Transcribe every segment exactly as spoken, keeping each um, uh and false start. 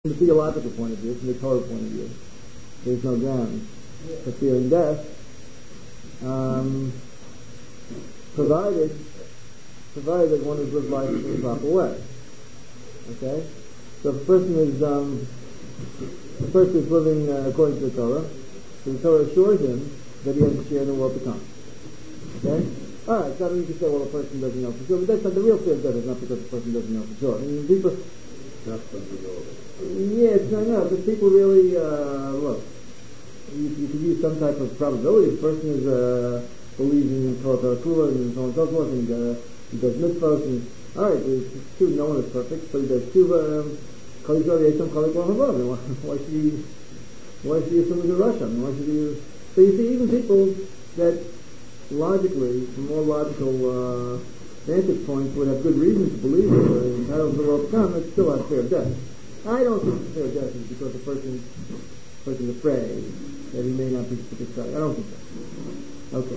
From the theological point of view, from the Torah point of view, there's no ground for fearing death, um, provided provided that one has lived life in the proper way. Okay? So if a person is um, a person is living uh, according to the Torah, so the Torah assures him that he has a share in the world to come. Okay? Alright, so I mean you can say, well, a person doesn't know for sure, but that's not the real fear of death, is not because the person doesn't know for sure. I mean, people... Not something else. Yeah, it's not enough, but people really, uh, look, you, you can use some type of probability. The person is, uh, believes in Torah Kula and so on and so forth, and, uh, he does mitzvahs, and, alright, it's true, no one is perfect, but he does tshuva, um, why should he, why should he assume he's a Russian? Why should he, so you see, even people that logically, from more logical, uh, vantage points would have good reason to believe that the entitled to the world to come, but still have fear of death. I don't think the fear of death is because the person person is afraid that he may not be satisfied. I don't think so. Okay.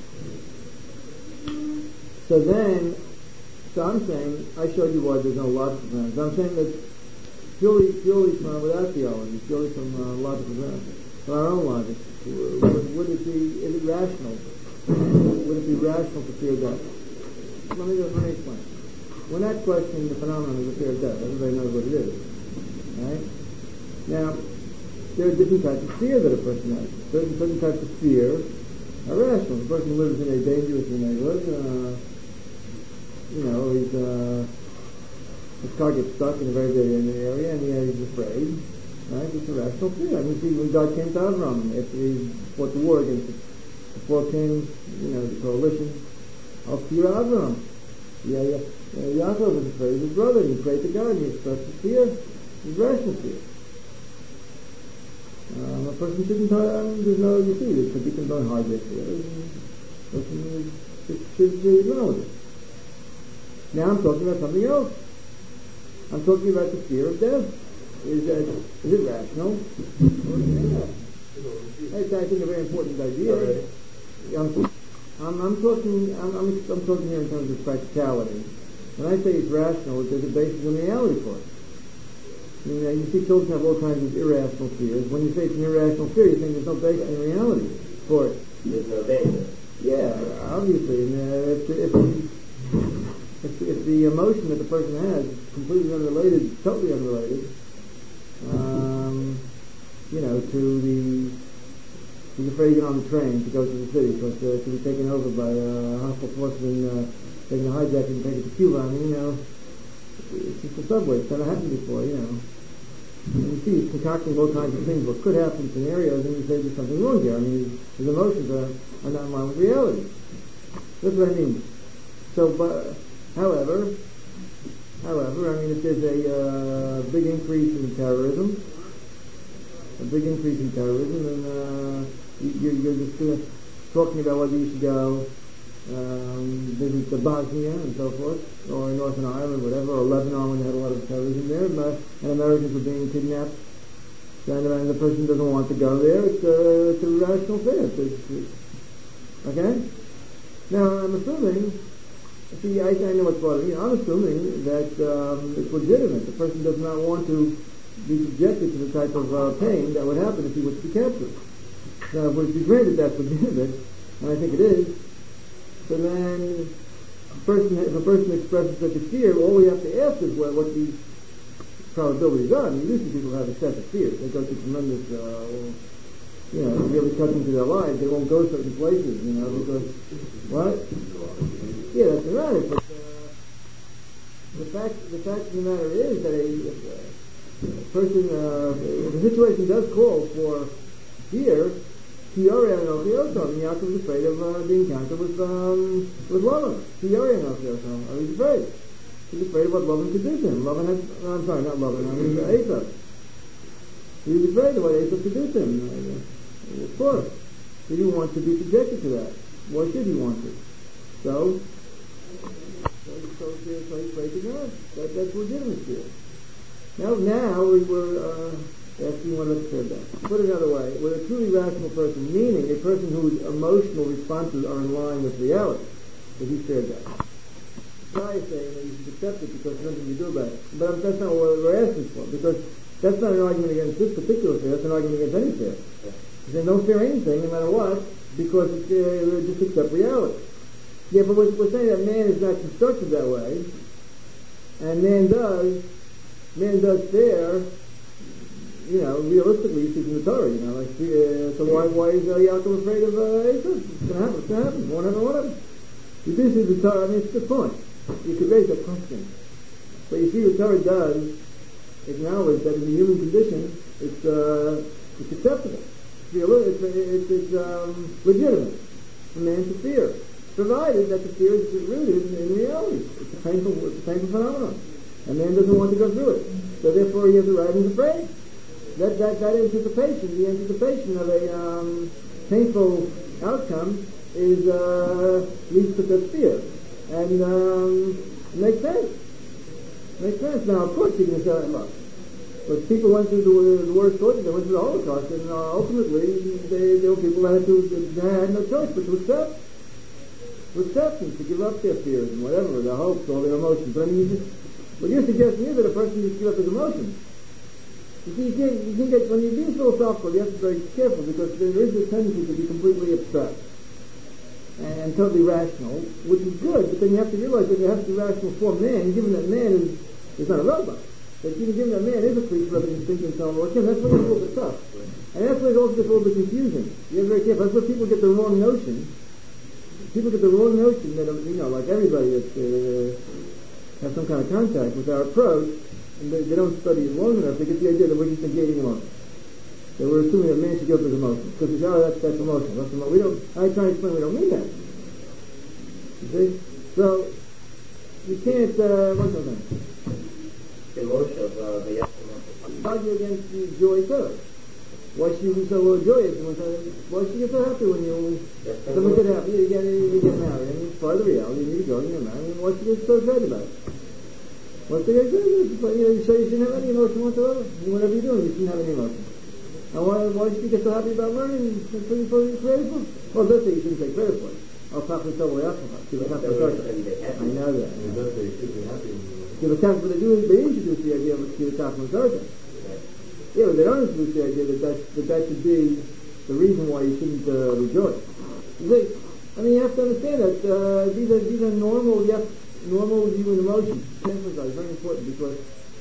So then, so I'm saying, I showed you why there's no logical grounds. I'm saying that purely, purely from, uh, without theology, purely from uh, logical grounds, from our own logic, would, would it be, is it rational? Would it be rational to fear death? Let me, let me explain. When that question, the phenomenon of the fear of death, everybody knows what it is. Right? Now, there are different types of fear that a person has. Certain, certain types of fear are rational. The person lives in a dangerous neighborhood, uh, you know, he's, uh, his car gets stuck in a very big area and he, he's afraid. Right? It's a rational fear. I mean, see, when God came to Avram, after he fought the war against the, the four kings, you know, the coalition, I'll fear Avram. Yeah, yeah. Uh, Yaakov was afraid of his brother, and he prayed to God, and he expressed his fear, his rational fear. Um, a person shouldn't, um, there's no, you see, there's people don't hide their fear. A person should, should, should know with it. Now I'm talking about something else. I'm talking about the fear of death. Is that, is it rational? Yeah. It's, I think, a very important idea. I'm, I'm, I'm talking. I'm, I'm, I'm talking here in terms of practicality. When I say it's rational, there's a basis in reality for it. I mean, uh, you see, children have all kinds of irrational fears. When you say it's an irrational fear, you think there's no basis in reality for it. There's no basis. Yeah, obviously. And, uh, if, if, if, if the emotion that the person has is completely unrelated, totally unrelated, um, you know, to the. He's afraid to get on the train to go to the city because uh, to be taken over by uh, hostile forces and uh, taking a hijack and take it to Cuba. I mean, you know, it's just a subway. It's never happened before, you know. And you see, he's concocting all kinds of things, what could happen, scenarios, and you say there's something wrong here. I mean, his emotions are, are not in line with reality. That's what I mean. So, but, however, however, I mean, if there's a uh, big increase in terrorism, a big increase in terrorism, and uh, you, you're just uh, talking about whether you should go um, visit the Bosnia and so forth, or Northern Ireland, whatever, or Lebanon when they had a lot of terrorism there, but, and Americans were being kidnapped, and, and the person doesn't want to go there. It's, uh, it's a rational fear. It's, it's, it's, okay? Now, I'm assuming, see, I, I know what's bothering me. I'm assuming that um, it's legitimate. The person does not want to be subjected to the type of uh, pain that would happen if he was to be captured. Now, if we granted that's legitimate, and I think it is, so then, a person, if a person expresses such a fear, all we have to ask is what, what the probabilities are. I mean, usually people have excessive fears. They go through tremendous, uh, you know, really cut into their lives. They won't go certain places, you know, because, what? Yeah, that's right. But uh, the fact, the fact of the matter is that a, a A person, uh, the situation does call for fear. Kiori Anopiosom. Yaakov was afraid of uh, the encounter with um, with Lavan. Kiori Anopiosom. I was afraid. He was afraid of what Lavan could do to him. Lavan had, no, I'm sorry, not Lavan. I mean Esav. He was afraid of what Esav could do to him. Uh, of course, he didn't want to be subjected to that. Why should he want to? So, so, so, so he's afraid to God. That, that's legitimate fear. Now, now we were uh, asking what let's say that. Put it another way, with a truly rational person, meaning a person whose emotional responses are in line with reality, that he feared that. Guy is saying that you should accept it because there's nothing you do about it. But that's not what we're asking for, because That's not an argument against this particular fear, that's an argument against any fear. They don't fear anything, no matter what, because it's, uh, just accept reality. Yeah, but we're, we're saying that man is not constructed that way, and man does, man does fear, you know, realistically, you see from the Torah, you know, like, uh, so why, why is uh, Yaakov afraid of uh, Esau? It's going to happen, it's going to happen, whatever, whatever. You do see the Torah, I mean, it's a good point. You could raise that question. But you see, the Torah does acknowledge that in the human condition, it's, uh, it's acceptable. It's, it's, it's, it's um, legitimate for man to fear, provided that the fear is rooted in, in reality. It's a painful, it's a painful phenomenon. And man doesn't want to go through it. So therefore he has a right and is afraid. That, that, that anticipation, the anticipation of a um, painful outcome is, uh, leads to the fear. And um, it makes sense. Makes sense. Now, of course, you can say, look, but people went through the, the worst torture, they went through the Holocaust, and uh, ultimately, they, there were people that had, to, that had no choice but to accept. To accept and to give up their fears and whatever, their hopes, all their emotions. But I mean, you just, what you're suggesting is that a person needs to give up his emotions. You see, you can't, you can't get, when you're being philosophical, you have to be very careful, because there is a tendency to be completely abstract and, and totally rational, which is good, but then you have to realize that you have to be rational for man, given that man is, is not a robot. That even given that man is a creature of instinct and so on, well, that's where it's a little bit tough. And that's where it also gets a little bit confusing. You have to be very careful. That's where people get the wrong notion. People get the wrong notion that, you know, like everybody that uh, has some kind of contact with our approach, and they, they don't study it long enough, they get the idea that we're just negating emotions. That we're assuming that man should give up his emotions. Because we say, oh, that's, that's emotional. That's emotional. We don't, I try to explain, we don't mean that. You see? So, you can't, uh, what's that name? Emotion of uh, the Argue against the joy first. Why should you be so uh, joyous? Why should you get so happy when you, someone get happy, you get, you get married, and it's part of the reality, you need to go and get married, and why should you get so excited about it? What's the idea? You know, you show you shouldn't have any emotion whatsoever. Whatever you're doing, you shouldn't have any emotion. Now, why, why should you get so happy about learning? That's what you're supposed to be creative for. Well, that's what you shouldn't take credit for. I'll talk to someone else about it. I know that. It does say you should be happy. Give a time for the Jews, they introduce the idea of the top of the Yeah, but they don't introduce the idea that that, that that should be the reason why you shouldn't uh, rejoice. They, I mean, you have to understand that uh, these are these are normal, yes, normal human emotions. Temperance are very important because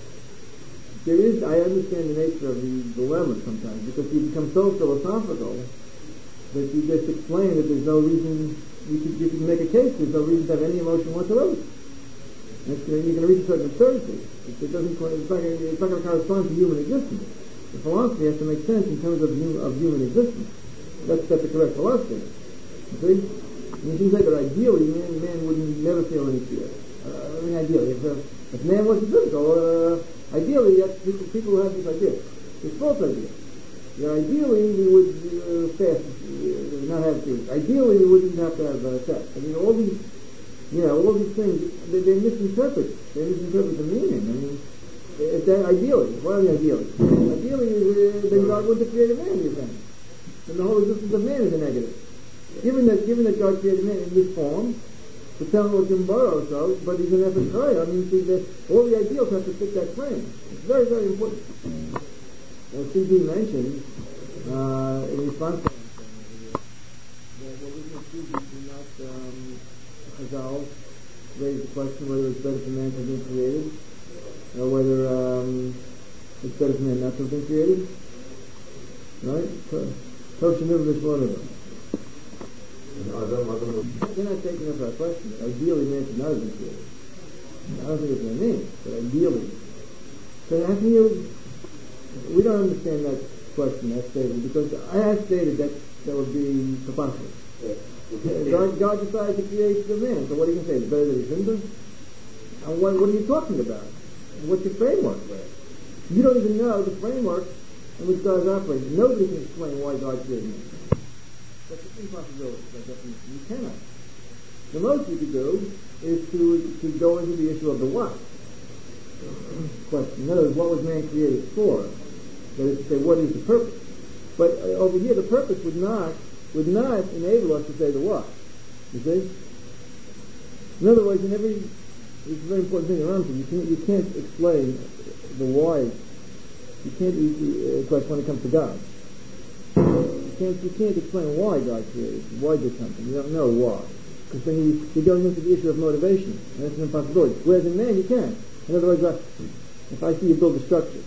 there is. I understand the nature of the dilemma sometimes because you become so philosophical that you just explain that there's no reason you could you can make a case. There's no reason to have any emotion whatsoever. And it's gonna, you're going to reach a certain absurdity. It, it doesn't. It's not going to correspond to human existence. The philosophy has to make sense in terms of, of human existence. That's, that's the correct philosophy. You see? You can say that ideally man, man wouldn't never feel any fear. Uh, I mean, ideally, if, uh, if man wasn't physical, uh, ideally, that's people, people who have this idea. It's false idea. Yeah, ideally, we would uh, fast, uh, not have fear. Ideally, we wouldn't have to have uh, sex. I mean, all these, you know, all these things, they, they misinterpret. They misinterpret the meaning. I mean, if that ideally, what are the ideally? Ideally, uh, then God wouldn't have created man, you're saying. And the whole existence of man is a negative. Given that, given that God created man in this form, the Talmud can borrow so, but he's an effort try. I mean, see, that all the ideals have to fit that frame. It's very, very important. As C D mentioned, uh, in response to that, what we can see, we do not, um, Chazal raise the question whether it's better for man to have been created, or whether um, it's better for man not to have been created. Right? Tosha Nivavish, one of them. They're not taking up our question. Ideally, man should not have been created. I don't think it's what I mean, but ideally. So how can you... We don't understand that question, that statement, because I have stated that that would be preposterous. God, God decided to create the man, so what are you going to say? It's better that he shouldn't have? And what, what are you talking about? What's your framework? You don't even know the framework in which God is operating. Nobody can explain why God created man. That's an impossibility. By definition, you cannot. The most you could do is to to go into the issue of the what question. In other words, what was man created for? That is to say, what is the purpose? But uh, over here, the purpose would not would not enable us to say the what. You see? In other words, in every it's a very important thing around you. You can't you can't explain the why You can't, you, you, of course, when it comes to God. You can't, you can't explain why God created, why did something. You don't know why. Because then you, you're going into the issue of motivation, and that's an impossibility. Whereas in man, you can. In other words, if I see you build a structure,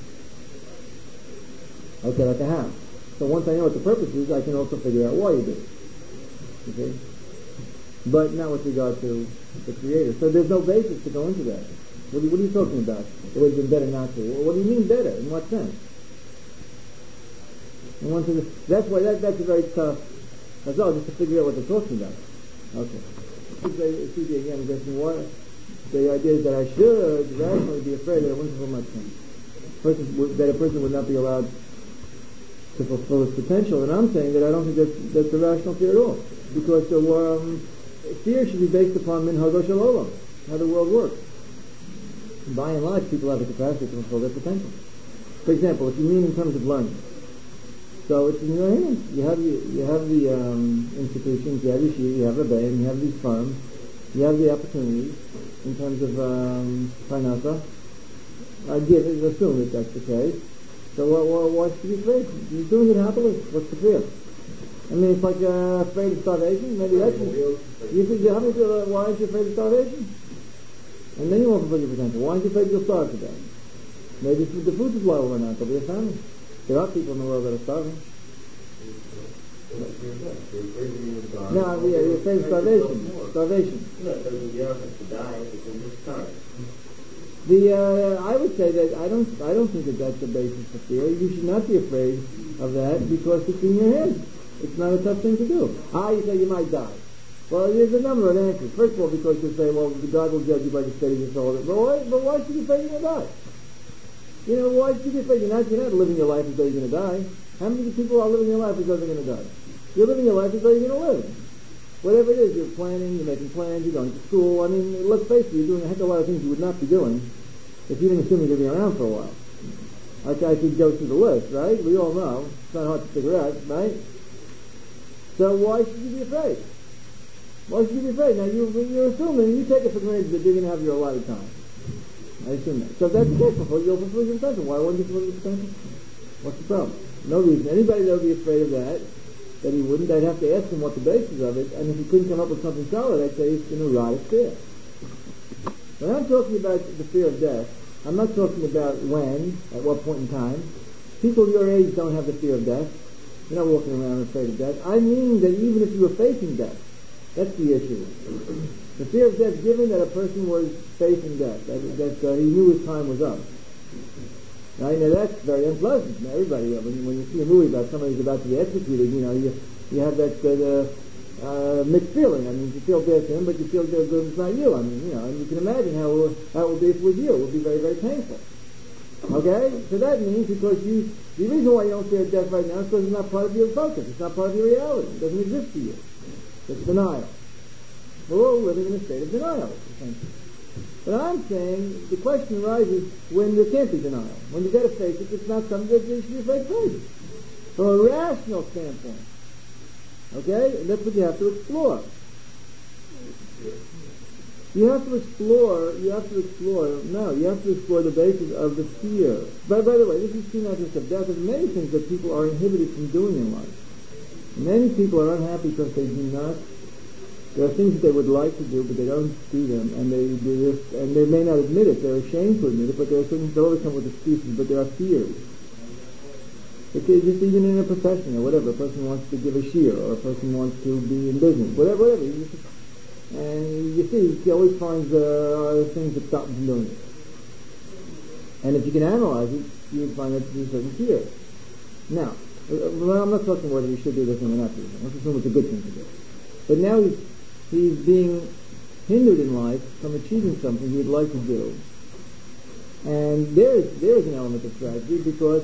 okay, like a house. So once I know what the purpose is, I can also figure out why you did it. You see? But not with regard to the Creator. So there's no basis to go into that. What are, what are you talking about? It would have been better not to. Well, what do you mean better? In what sense? In one sense, that's why that, that's a very tough as well, just to figure out what they're talking about. Okay. C D again is asking why the idea is that I should rationally be afraid that I wouldn't fulfill my sin. Person would, that a person would not be allowed to fulfill his potential, and I'm saying that I don't think that's, that's a rational fear at all. Because the um, fear should be based upon minhag shel olam, how the world works. By and large, people have the capacity to fulfill their potential. For example, if you mean in terms of learning, so it's in your hands. You have the, you have the um, institutions, you have yeshiva, you have a band, you have these firms, you have the opportunities in terms of um, parnasa. I give it, assume that that's the case. So why, why, why should you be afraid? You're doing it happily. What's the fear? I mean, it's like uh, afraid of starvation. Maybe that's it. You think, how many people, uh, why aren't you afraid of starvation? And then you won't fulfill your potential. Why aren't you afraid you'll starve to death? Maybe the food supply will run out. There'll be a famine. There are people in the world that are starving. No, yeah, you're afraid of starvation. Starvation. The uh, I would say that I don't I don't think that that's the basis for fear. You should not be afraid of that because it's in your head. It's not a tough thing to do. Ah, you say you might die. Well, there's a number of answers. First of all, because you say, well, God will judge you by the state of your soul. But why? But why should you be afraid you're going to die? You know, why should you be afraid you're not? You're not living your life as though you're going to die. How many people are living your life as though they're going to die? You're living your life as though you're going to live. Whatever it is, you're planning, you're making plans, you're going to school. I mean, let's face it, you're doing a heck of a lot of things you would not be doing if you didn't assume you're going to be around for a while. I, I could go through the list, right? We all know. It's not hard to figure out, right? So why should you be afraid? Why should you be afraid? Now, you, you're assuming, you take it for granted that you're going to have your allotted time. I assume that. So if that's the case, you'll fulfill your potential. Why wouldn't you fulfill your potential? What's the problem? No reason. Anybody that would be afraid of that, that he wouldn't, I'd have to ask him what the basis of it, and if he couldn't come up with something solid, I'd say it's an erotic fear. When I'm talking about the fear of death, I'm not talking about when, at what point in time. People your age don't have the fear of death. You're not walking around afraid of death. I mean that even if you were facing death, that's the issue. The fear of death, given that a person was facing death, that, that uh, he knew his time was up. Now, you know, that's very unpleasant. Now, everybody, when, when you see a movie about somebody who's about to be executed, you know, you you have that uh, uh, mixed feeling. I mean, you feel bad for him, but you feel good if it's not you. I mean, you know, and you can imagine how it, how it would be if it was you. It would be very, very painful. Okay? So that means because you, the reason why you don't fear death right now is because it's not part of your focus. It's not part of your reality. It doesn't exist to you. It's denial. We're all living in a state of denial, essentially. But I'm saying the question arises when there can't be denial. When you've got to face it, it's not something that you should be afraid to face. From a rational standpoint. Okay? And that's what you have to explore. You have to explore, you have to explore, no, you have to explore the basis of the fear. But by the way, this is true not just of death. There's many things that people are inhibited from doing in life. Many people are unhappy because they do not. There are things that they would like to do, but they don't do them, and they, they just, and they may not admit it. They're ashamed to admit it, but there are certain, they always come with excuses, but there are fears. It's just even in a profession or whatever. A person wants to give a shiur, or a person wants to be in business, whatever, whatever. You just, and you see, he always finds uh, things that stop him from doing it. And if you can analyze it, you would find that there's a certain fear. Now, I'm not talking whether you should do this thing or not do this thing. Let's assume it's a good thing to do. But now he's, he's being hindered in life from achieving something he would like to do. And there is, there is an element of tragedy because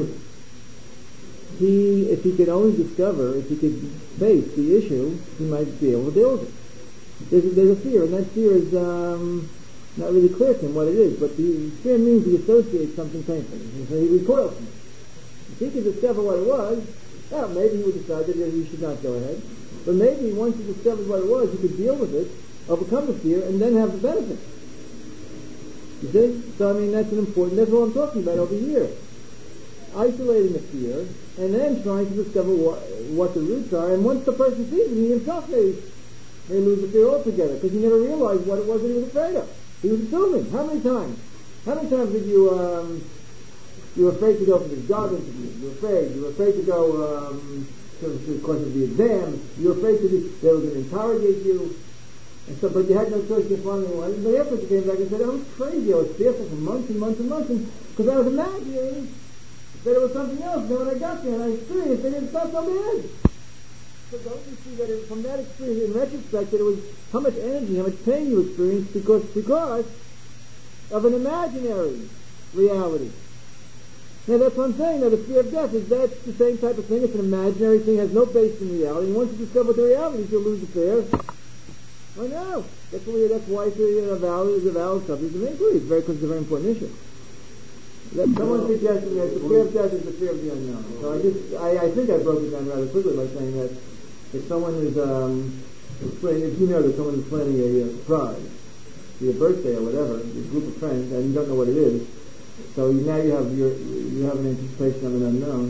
he, if he could only discover, if he could face the issue, he might be able to deal with it. There's a, there's a fear, and that fear is um, not really clear to him what it is, but the fear means he associates something painful. So he recoils from it. If he could discover what it was, well, maybe he would decide that he should not go ahead. But maybe once he discovers what it was, he could deal with it, overcome the fear, and then have the benefit. You see? So, I mean, that's an important, that's what I'm talking about over here. isolating the fear, and then trying to discover what, what the roots are. And once the person sees it, he himself may, may lose the fear altogether, because he never realized what it was that he was afraid of. He was assuming. How many times? How many times did you, um, you were afraid to go for this job interview? You were afraid. You were afraid to go, um, to, to, of course, of the exam. You were afraid to be, they were going to interrogate you. And so, but you had no choice. You finally went. But after you came back and said, I was crazy. I was fearful for months and months and months, because I was imagining that it was something else. And then when I got there and I experienced it, it's not so bad. So don't you see that it, from that experience, in retrospect, that it was how much energy, how much pain you experienced because because of an imaginary reality. Now that's what I'm saying. Now the fear of death is that's the same type of thing. It's an imaginary thing, has no base in reality. And once you discover the reality, you'll lose the fear. I know. That's why that's why it's a, a valid, a valid subject of inquiry. It's very because it's a very important issue. That someone suggested that the fear of death is the fear of the unknown. So I just I, I think I broke it down rather quickly by saying that if someone is um planning, if you know that someone is planning a, a surprise, be a birthday or whatever, a group of friends, and you don't know what it is, so you, now you have your you have an anticipation of an unknown.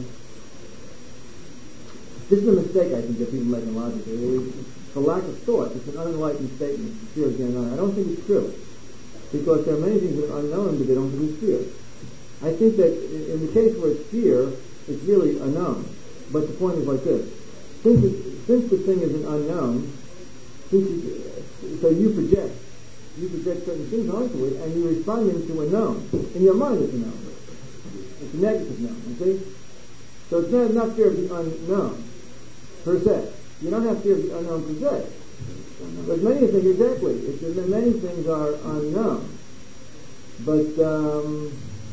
This is a mistake I think that people make in logic. It's a lack of thought. It's an unenlightened statement. Fear of the unknown. I don't think it's true, because there are many things that are unknown, but they don't produce fear. I think that in the case where it's fear, it's really unknown. But the point is like this: since it, since the thing is an unknown, since you, so you project, you project certain things onto it, and you're responding to a known. In your mind, it's a known. It's a negative known. You see? So it's not, not fear of the unknown per se. You don't have fear of the unknown per se. There's many things exactly. It's, many things are unknown, but. Um,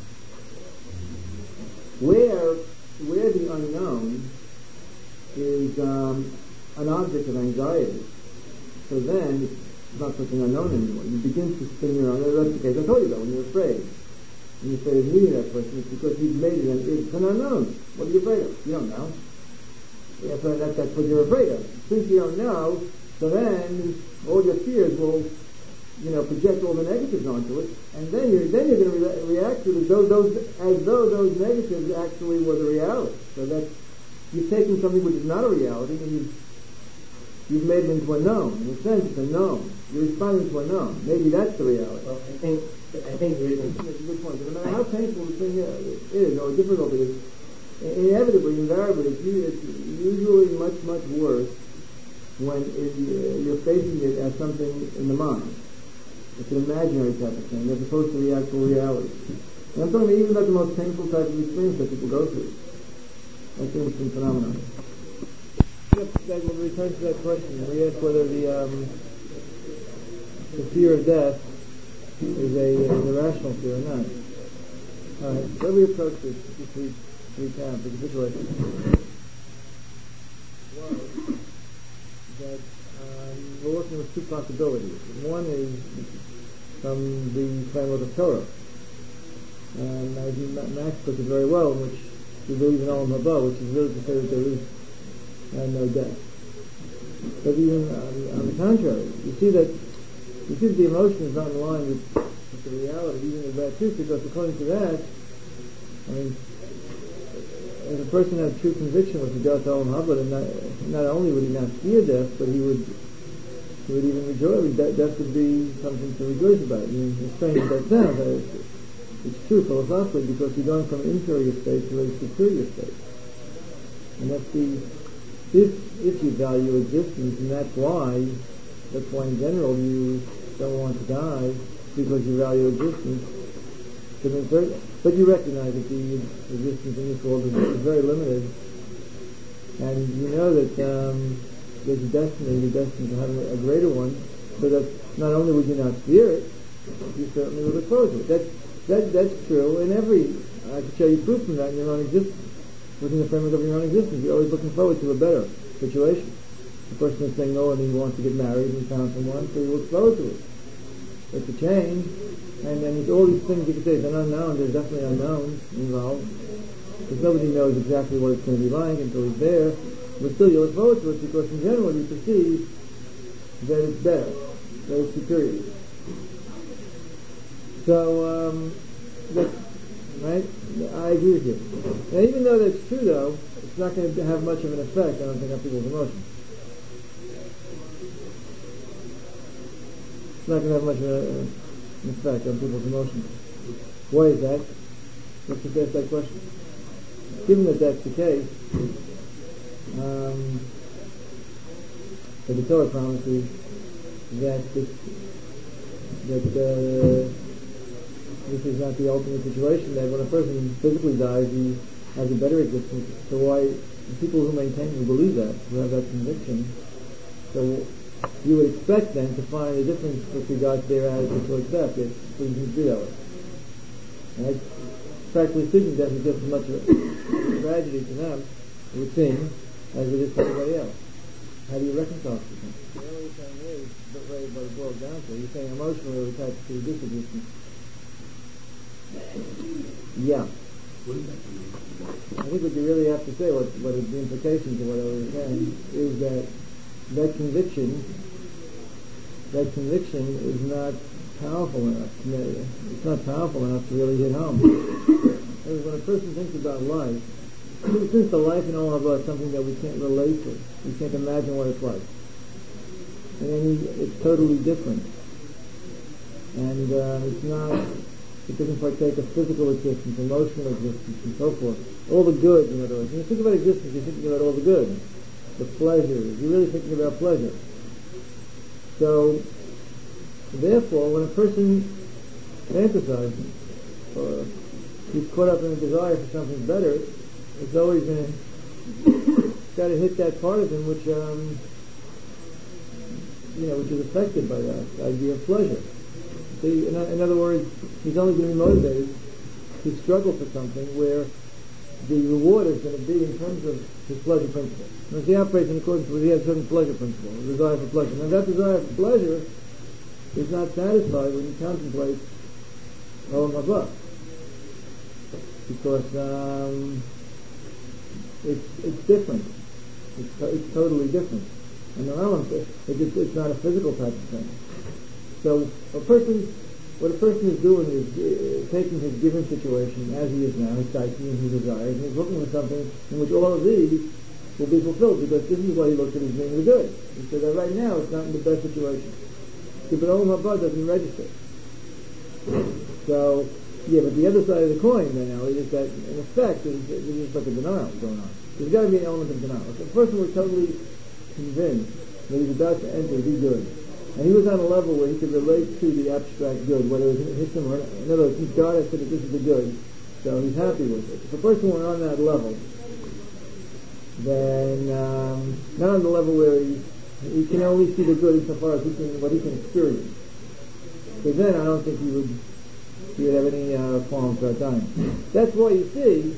Where, where the unknown is um, an object of anxiety, so then it's not such an unknown anymore. You begin to spin your own. That's the case I told you about when you're afraid. When you're afraid of meeting that person, it's because you've made it an, it's an unknown. What are you afraid of? You don't know. Yeah, so that, that's what you're afraid of. Since you don't know, so then all your fears will, you know, project all the negatives onto it, and then you're then you're going to re- react to it as though those as though those negatives actually were the reality. So that you've taken something which is not a reality and you've you've made it into a known. In a sense, it's a known. You're responding to a known. Maybe that's the reality. Well, I think I think the reason that's a good point. But no matter how painful the thing is or difficult it is, inevitably, invariably, it's usually much much worse when it, you're facing it as something in the mind. It's an imaginary type of thing, as opposed to the actual reality. And I'm talking about even about the most painful type of experience that people go through. That's an interesting phenomenon. Yep, that will return to that question. We asked whether the um, the fear of death is a, is a rational fear or not. All right, so we approach this, just to recap the situation. Was that um, we're working with two possibilities. One is from the framework of Torah. And I think Max puts it very well, in which we believe in Olam Haba, which is really to say that there is uh, no death. But even uh, on the contrary, you see that you see that the emotion is not in line with, with the reality, even of that truth, because according to that, I mean, if a person has true conviction with regard to Olam Haba, then not, not only would he not fear death, but he would he would even rejoice. Death, death would be something to rejoice about. I mean, as strange as that sounds, it's, it's true philosophically, because you're going from an inferior state to a superior state. And that's the, if, if you value existence, and that's why, that's why in general you don't want to die, because you value existence. But you recognize that the existence in this world is, is very limited, and you know that um, there's a destiny, you're destined to have a, a greater one, so that not only would you not fear it, you certainly would look forward to it. That, that, that's true in every, I can show you proof from that in your own existence. Within the framework of your own existence, you're always looking forward to a better situation. The person is saying no, and he wants to get married and found someone, so he looks forward to it. It's a change, and then it's all these things you can say, they're unknown, there's definitely unknowns involved, because nobody knows exactly what it's going to be like until it's there, but still you look forward to it, because in general you perceive that it's better, that it's superior. So, um, that's, Right? I agree with you. Now, even though that's true, though, it's not going to have much of an effect, I don't think, on people's emotions. It's not going to have much of a, an effect on people's emotions. Why is that? Let's just ask that question. Given that that's the case, um, the Torah promises that this, that uh, this is not the ultimate situation, that when a person physically dies, he has a better existence. So why, the people who maintain, who believe that, who have that conviction, so you would expect them to find a difference with regard to their attitude towards death, if we can do that way. Right? Practically speaking, death is just as much of a tragedy to them, it would seem, as it is to everybody else. How do you reconcile this thing? What you're saying is, but very what it boils down to, you're saying emotionally we're attached to this existence. Yeah. I think what you really have to say, what, what the implications of what I was saying, is that that conviction, that conviction is not powerful enough. It's not powerful enough to really hit home. When a person thinks about life, since the life in all of us is something that we can't relate to, we can't imagine what it's like, and then it's totally different, and uh, it's not. It doesn't partake of physical existence, emotional existence, and so forth. All the good, in other words. When you think about existence, you're thinking about all the good, the pleasures. You're really thinking about pleasure. So, therefore, when a person fantasizes, or he's caught up in a desire for something better, it's always going to got to hit that part of him which, um, you know, which is affected by that idea of pleasure. See, in, in other words, he's only going to be motivated to struggle for something where the reward is going to be in terms of his pleasure principle. Now, he operates in accordance with he has a certain pleasure principle, a desire for pleasure. Now, that desire for pleasure is not satisfied when he contemplates Olam Haba, because um, it's it's different. It's, it's totally different. And the Olam, it's, it's, it's not a physical type of thing. So a person, what a person is doing is uh, taking his given situation as he is now, his psyche and his desires, and he's looking for something in which all of these will be fulfilled, because this is what he looks at as being the good. He said that right now it's not in the best situation. See, but Olam Haba doesn't register. So, yeah, but the other side of the coin now is that, in effect, there's, there's just like a denial going on. There's got to be an element of denial. If a person was totally convinced that he's about to enter the good, and he was on a level where he could relate to the abstract good, whether it hits him or not. In other words, he's got it, said that this is the good, so he's happy with it. If a person were on that level, then um, not on the level where he, he can only see the good insofar as he can, what he can experience. So then I don't think he would he would have any uh, qualms about dying. That's why you see,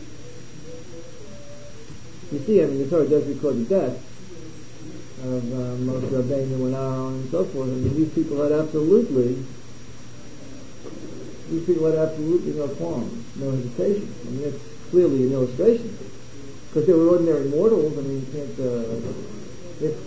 you see, I mean, the Torah does record the death of uh, Moshe Rabbeinu and Aaron and so forth. I mean, these people had absolutely, these people had absolutely no qualms, no hesitation. I mean, that's clearly an illustration, because they were ordinary mortals. I mean, you can't. Uh, if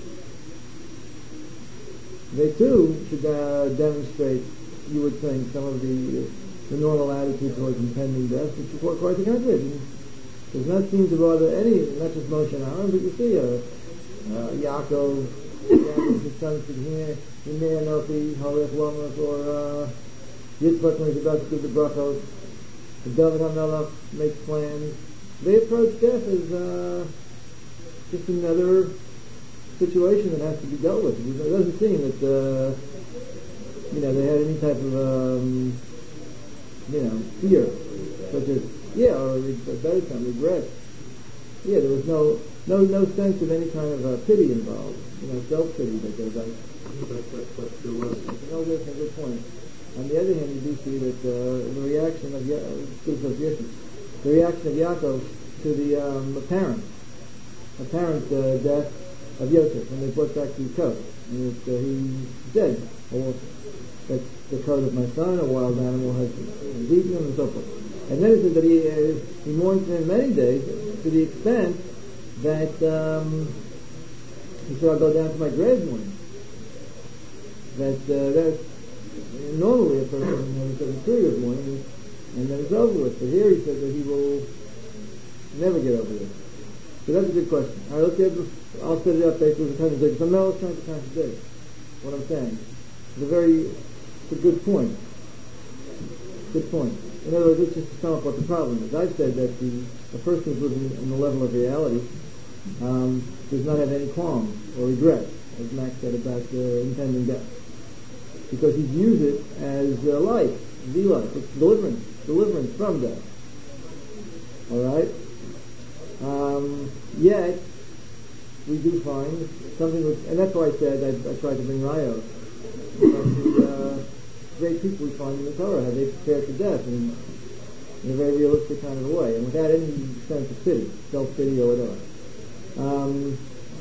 they too should uh, demonstrate, you would think, some of the uh, the normal attitude towards impending death, which is what quite the contrary. Does not seem to bother any, not just Moshe and Aaron, but you see. Uh, Uh, Yaakov, his son said, here, Yimei Anochi, Harech Lomos, or uh, Yitzchak when he's about to give the brachos. David HaMelech makes plans. They approach death as uh, just another situation that has to be dealt with. It doesn't seem that, uh, you know, they had any type of, um, you know, fear, such as, yeah, or a better term, regret. Yeah, there was no no no sense of any kind of uh, pity involved, you know, self-pity that goes on. But, but, but there was... No, that's a good point. On the other hand, you do see that uh, the reaction of ya- uh, the reaction of Yaakov to the um, apparent, apparent uh, death of Yosef when they brought back the coat, and it, uh, he said, "Oh, that's the coat of my son. A wild animal has, has eaten him," and so forth. And then it said that he uh, he mourned for him many days, to the extent that um, he said, "I'll go down to my grave mourning." That uh, that normally a person who has a period of mourning and then it's over with. But here he said that he will never get over this. So that's a good question. All right, let's get this, I'll set it up basically as a contradiction. So Mel is trying to contradict what I'm saying. It's a very, it's a good point. Good point. In other words, let's just sum up what the problem is. I've said that the, the person who's living in the level of reality um, does not have any qualms or regret, as Max said about uh, impending death, because he views it as uh, life, the life. It's deliverance, deliverance from death. All right. Um, yet we do find something, which, and that's why I said I, I tried to bring Rayos. The uh, great people we find in the Torah, how they prepare for death in, in a very realistic kind of a way, and without any sense of pity, self-pity or whatever. Um,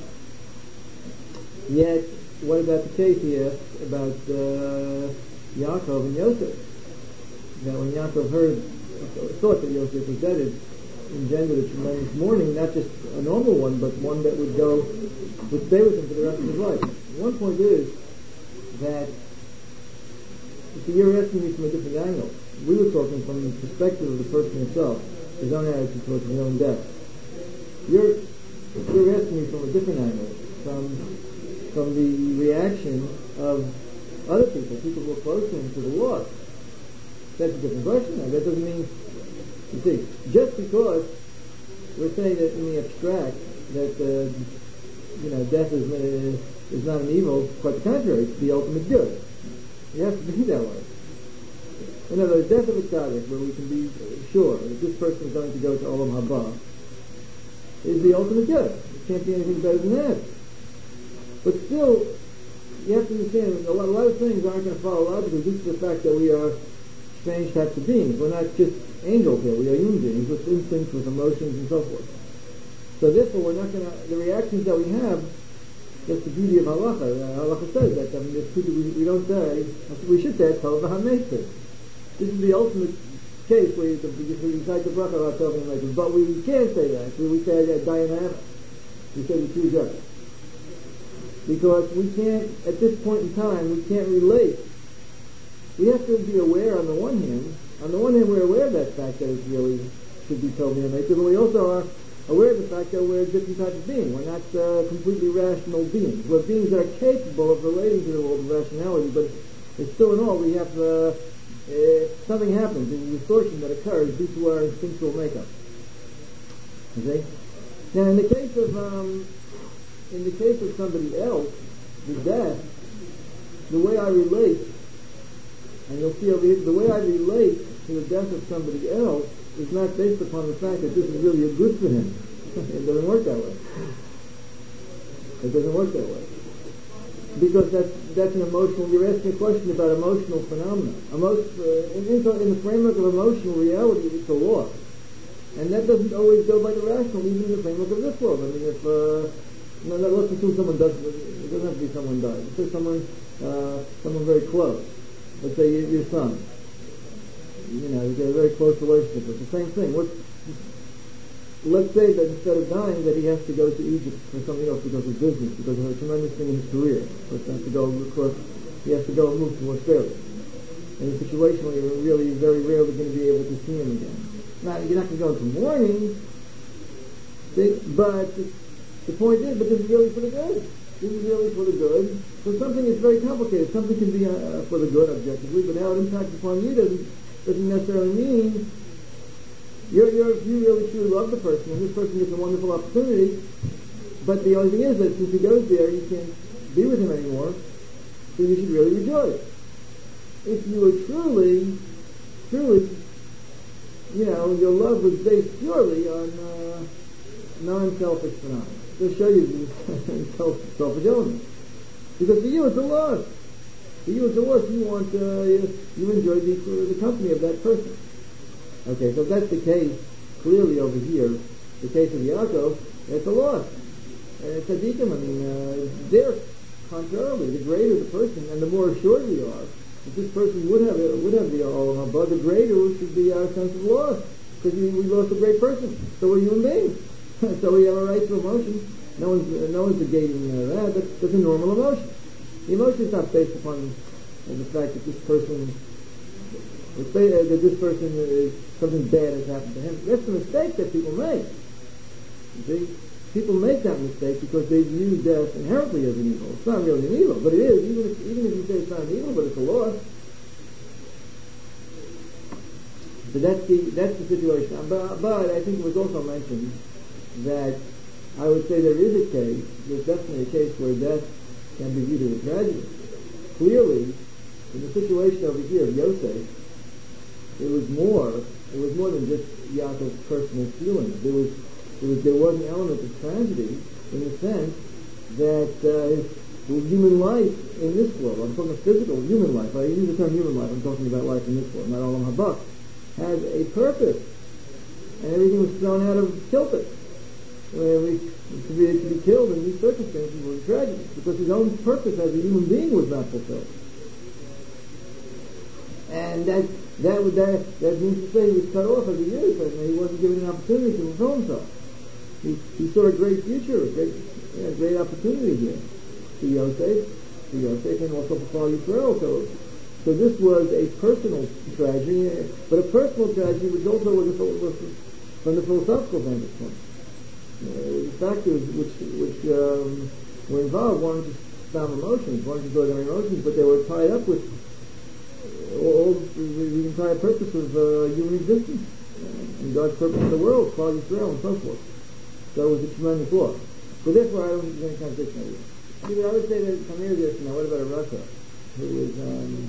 yet, what about the case he asked about uh, Yaakov and Yosef? That when Yaakov heard, thought that Yosef was dead, it engendered a tremendous mourning, not just a normal one, but one that would go, would stay with him for the rest of his life. One point is that, if you're asking me from a different angle, we were talking from the perspective of the person himself, his own attitude towards his own death. You're, you're asking me from a different angle, from from the reaction of other people, people who are close to him, to the loss. That's a different question. Now, that doesn't mean, you see, just because we're saying that in the abstract that uh, you know death is uh, is not an evil, quite the contrary, it's the ultimate good. It has to be that way. In other words, death of a tzaddik, where we can be sure that this person is going to go to Olam Haba, is the ultimate good. It can't be anything better than that. But still, you have to understand, a lot, a lot of things aren't going to follow logically due to the fact that we are strange types of beings. We're not just angels here. We are human beings with instincts, with emotions, and so forth. So therefore, we're not going to, the reactions that we have, that's the beauty of halacha. Uh, halacha says that. I mean, there's people we, we don't say, we should say, tov v'hameser. This is the ultimate case where you, you recite the bracha about tov v'hameser. But we can't say that. We, we say that Dayanam. We say the true judge. Because we can't, at this point in time, we can't relate. We have to be aware on the one hand, on the one hand we're aware of that fact that it really should be tov v'hameser, but we also are aware of the fact that we're a different type of being. We're not uh, completely rational beings. We're beings that are capable of relating to the world of rationality, but it's still in all we have, uh, uh, something happens, there's a distortion that occurs due to our instinctual makeup. Okay? Now in the case of, um, in the case of somebody else, the death, the way I relate, and you'll see over here, the way I relate to the death of somebody else is not based upon the fact that this is really a good for him. It doesn't work that way. It doesn't work that way. Because that's, that's an emotional, you're asking a question about emotional phenomena. Emotion, uh, in, in the framework of emotional reality, it's a loss. And that doesn't always go by the rational, even in the framework of this world. I mean, if, uh, no, no, let's assume someone does, it doesn't have to be someone dies. Let's say someone, uh, someone very close. Let's say your, your son. You know, you get a very close relationship with the same thing. What, let's say that instead of dying, that he has to go to Egypt for something else because of business, because of a tremendous thing in his career. So he has to go across, he has to go and move to Australia. In a situation where you're really very rarely going to be able to see him again. Now, you're not going to go into mourning, see, but the point is, but this is really for the good. This is really for the good. So something is very complicated. Something can be uh, for the good objectively, but how it impacts upon you doesn't doesn't necessarily mean you're, you're, you really truly love the person, and this person gets a wonderful opportunity, but the only thing is that since he goes there, you can't be with him anymore, so you should really rejoice. If you were truly, truly, you know, your love was based purely on uh, non-selfish phenomena. They'll show you the self, selfish element. Because for you it's a loss. For you it's a loss. You want, uh, you, you enjoy the, uh, the company of that person. Okay, so if that's the case, clearly over here, the case of Yaakov, it's a loss. Uh, tzaddikim, I mean, uh, they're contrarily, the greater the person, and the more assured we are, if this person would have would have the Olam Haba, the greater should be our sense of loss. Because we, we lost a great person. So we're human beings. So we have a right to emotion. No one's, uh, no one's negating uh, that. That's, that's a normal emotion. The emotion is not based upon uh, the fact that this person Let's say uh, that this person is something bad has happened to him. That's a mistake that people make. You see, people make that mistake because they view death inherently as an evil. It's not really an evil, but it is. Even if even if you say it's not an evil, but it's a loss. So that's the that's the situation. But, but I think it was also mentioned that I would say there is a case, there's definitely a case where death can be viewed as a tragedy. Clearly, in the situation over here of Yosef, it was more, it was more than just Yaakov's personal feelings. There was, there was, there was an element of tragedy in the sense that uh, his, his human life in this world, I'm talking physical human life, I use the term human life, I'm talking about life in this world, not Olam Haba, had a purpose, and everything was thrown out of kilter. Where we, to, be, to be killed in these circumstances was a tragedy, because his own purpose as a human being was not fulfilled. And that that would that, that means to say he was cut off as a Jewish person. He wasn't given an opportunity to fulfill himself. He, he saw a great future, a great, yeah, great opportunity here for Yosef, for Yosef, and also for Paul Yisrael. So, so this was a personal tragedy, but a personal tragedy which also was, a, was from the philosophical vantage point. Uh, factors which which um, were involved weren't just sound emotions, weren't just ordinary emotions, but they were tied up with all the, the entire purpose of uh, human existence uh, and God's purpose in the world, Klal Yisrael, and so forth. So it was a tremendous loss. So therefore, I don't think there's any contradiction over here. I would say that from here to this, now what about a Russia who is um,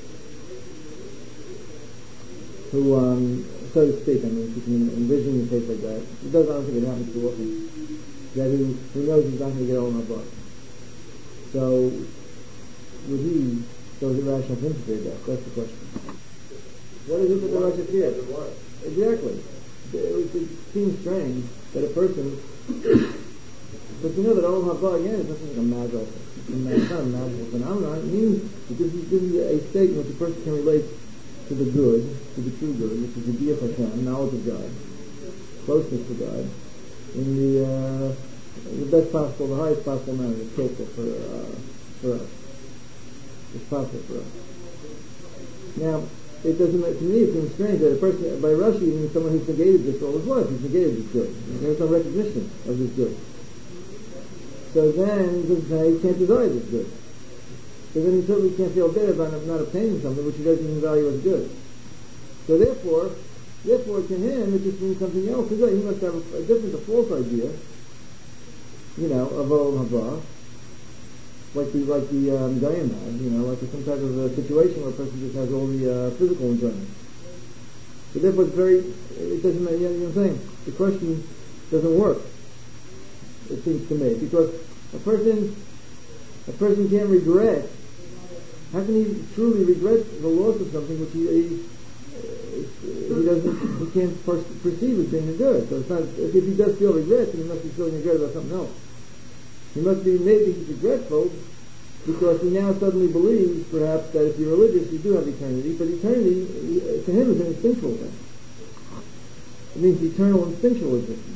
who um, so to speak, I mean, if you can envision a case like that. It does, I don't think it happens too often. That who, who knows he's not going to get all in our butt. So, would he, so is it rational for him to fear death? That's the question. What is it that the Russia fears? Exactly. It, it seems strange that a person, but you know that Olam Haba, again, is nothing like a magical, it's not a magical phenomenon. It means that this is, this is a state in which a person can relate to the good, to the true good, which is the B'yah Hashem, knowledge of God, closeness to God, in the uh, the best possible, the highest possible manner that's capable for uh, for us. It's possible for us. Now, it doesn't, to me, it seems strange that a person, by Rashi, you mean someone who's negated this all his life. He's negated this good. There's no recognition of this good. So then, he can't desire this good. So then he certainly can't feel bad about not obtaining something which he doesn't even value as good. So therefore, therefore to him it just means something else. He must have a, a different, a false idea, you know, of Olam Haba, like the like the um, Dayan had, you know, like some type of a situation where a person just has all the uh, physical enjoyment. So therefore, it's very, it doesn't matter. You know what I'm saying? The question doesn't work. It seems to me, because a person, a person can't regret. How can he truly regret the loss of something which he he, he doesn't he can't per- perceive as being a good? So it's not, if he does feel regret, then he must be feeling regret about something else. He must be, maybe he's regretful because he now suddenly believes, perhaps, that if you're religious, you do have eternity. But eternity, to him, is an instinctual thing. It means eternal instinctual existence.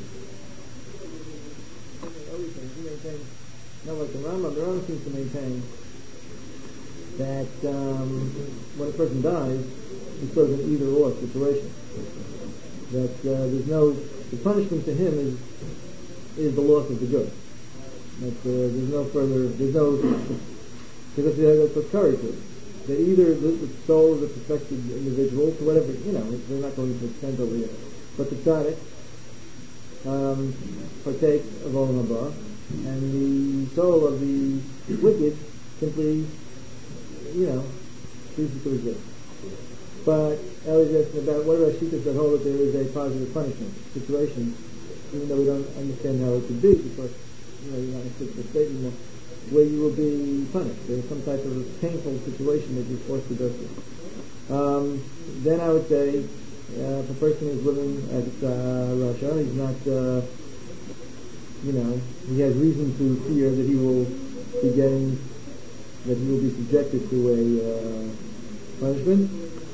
Everything he maintains, not like the Rambam. The Rambam seems to maintain that um, when a person dies, it's sort of an either-or situation. That uh, there's no, the punishment to him is is the loss of the good. That uh, there's no further, there's no, because that's what Curry says. That either the, the soul of the perfected individual, to whatever, you know, they're not going to extend over here, but the tzaddik um, partake of Olam Haba, and the soul of the wicked simply, you know, ceases to exist. But Eli is asking about what about Shittas that hold that there is a positive punishment situation, even though we don't understand how it could be, because you know, you're not in a particular state anymore, where you will be punished. There's some type of painful situation that you're forced to go through. Um, then I would say, uh, if a person is living at uh, Russia, he's not, uh, you know, he has reason to fear that he will be getting, that he will be subjected to a uh, punishment.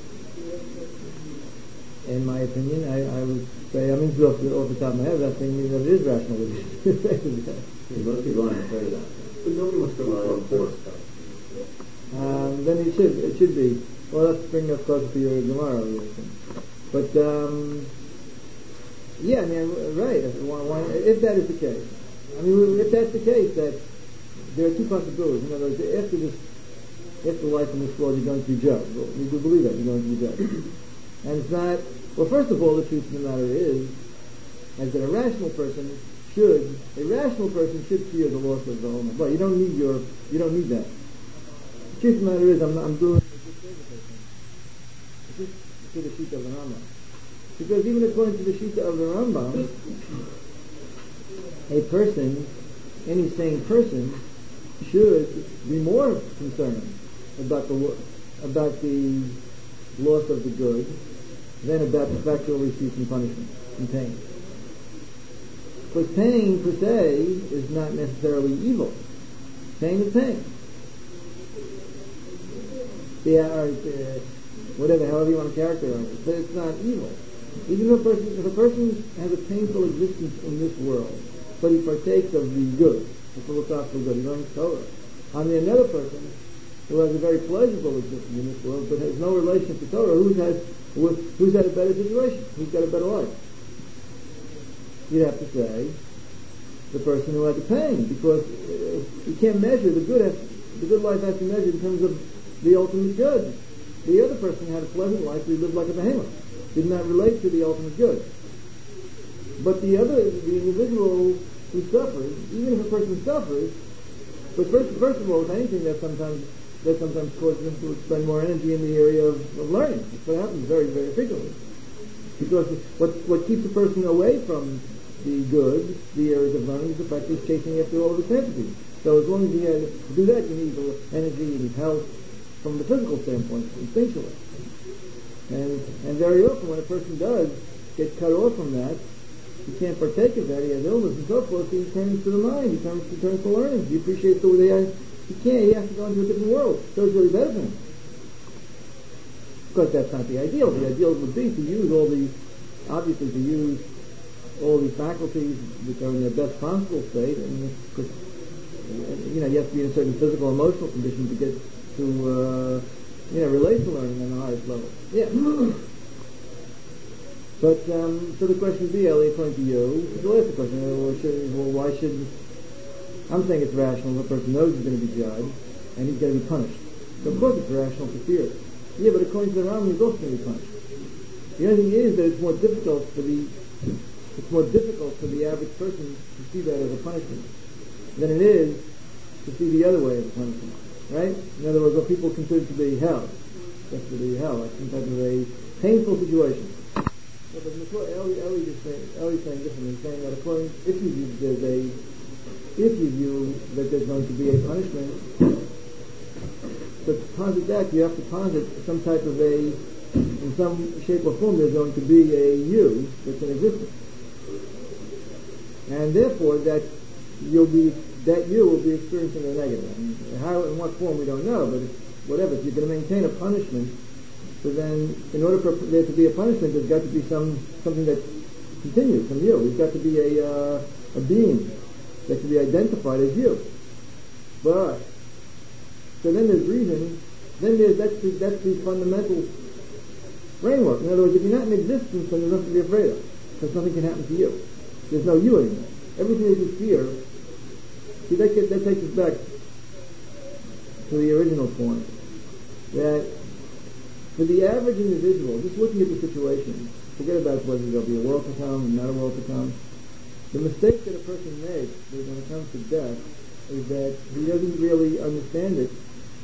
In my opinion, I, I would say, I mean, off the, off the top of my head, that thing means that it is rational. Most people aren't afraid of that. But nobody wants to go on force. Um, then it should, it should be, Well, let's bring us closer to your Gemara. But, um, yeah, I mean, right, if, if that is the case. I mean, if that's the case, that there are two possibilities. In other words, after this, after life in this world, you're going to be judged. Well, we do believe that, you're going to be judged. And it's not, well, first of all, the truth of the matter is, as that a rational person should, a rational person should fear the loss of the home. But you don't need your, you don't need that. The truth of the matter is, I'm, not, I'm doing it just for the person. It's just to the Shita of the Rambam. Because even according to the Shita of the Rambam, a person, any sane person, should be more concerned about the about the loss of the good than about the fact that we'll receive some punishment and pain. Because pain per se is not necessarily evil. Pain is pain. Yeah, or uh, whatever, however you want to characterize it, but it's not evil. Even if a person, if a person has a painful existence in this world, but he partakes of the good, the philosophical good, he learns Torah. On the another person who has a very pleasurable existence in this world, but has no relation to Torah, who has who's had a better situation, who's got a better life? You'd have to say the person who had the pain, because uh, you can't measure the good. Has, the good life has to measure in terms of the ultimate good. The other person had a pleasant life; he lived like a behemoth, did not relate to the ultimate good. But the other, the individual who suffers, even if a person suffers, but first, first of all, if anything, that sometimes that sometimes causes them to expend more energy in the area of, of learning. That's what happens very, very frequently. Because what what keeps a person away from the good, the areas of learning, is the fact that he's chasing after all of his fantasies. So as long as you have to do that, you need the energy, you need health from the physical standpoint, instinctually. And and very often when a person does get cut off from that, he can't partake of that, he has illness and so forth, so he turns to the mind, he turns, he turns to learning, he appreciates the way they are. He can't, he has to go into a different world. So it's really better for him. Of course, that's not the ideal. The ideal would be to use all the, obviously to use all the faculties which are in their best possible state, and because, you know, you have to be in a certain physical, emotional condition to get to, uh, you know, relate to learning on the highest level. Yeah. But, um, so the question would be, Ellie, according to you, we'll ask the question, well, should, well, why should, I'm saying it's rational if a person knows he's going to be judged, and he's going to be punished. So of course it's rational to fear it. Yeah, but according to the Rambam, he's also going to be punished. The only thing is that it's more difficult for the, it's more difficult for the average person to see that as a punishment than it is to see the other way as a punishment. Right? In other words, what people consider to be hell, that's to be hell, like some type of a painful situation. So, but Ellie, Ellie just saying, Ellie's saying differently, saying that according, if you view there's a, if you view that there's going to be a punishment, but to posit that, you have to posit some type of a, in some shape or form, there's going to be a you that's in existence, and therefore that you'll be, that you will be experiencing a negative. And how, in what form, we don't know, but it's whatever. If you're going to maintain a punishment, so then, in order for there to be a punishment, there's got to be some something that continues from you. There's got to be a uh, a being that can be identified as you. But so then there's reason. Then there's that's the, that's the fundamental framework. In other words, if you're not in existence, then there's nothing to be afraid of, because nothing can happen to you. There's no you anymore. Everything that you fear. See, that gets, that takes us back to the original point that. For the average individual, just looking at the situation, forget about whether there'll be a world to come and not a world to come. The mistake that a person makes when it comes to death is that he doesn't really understand it.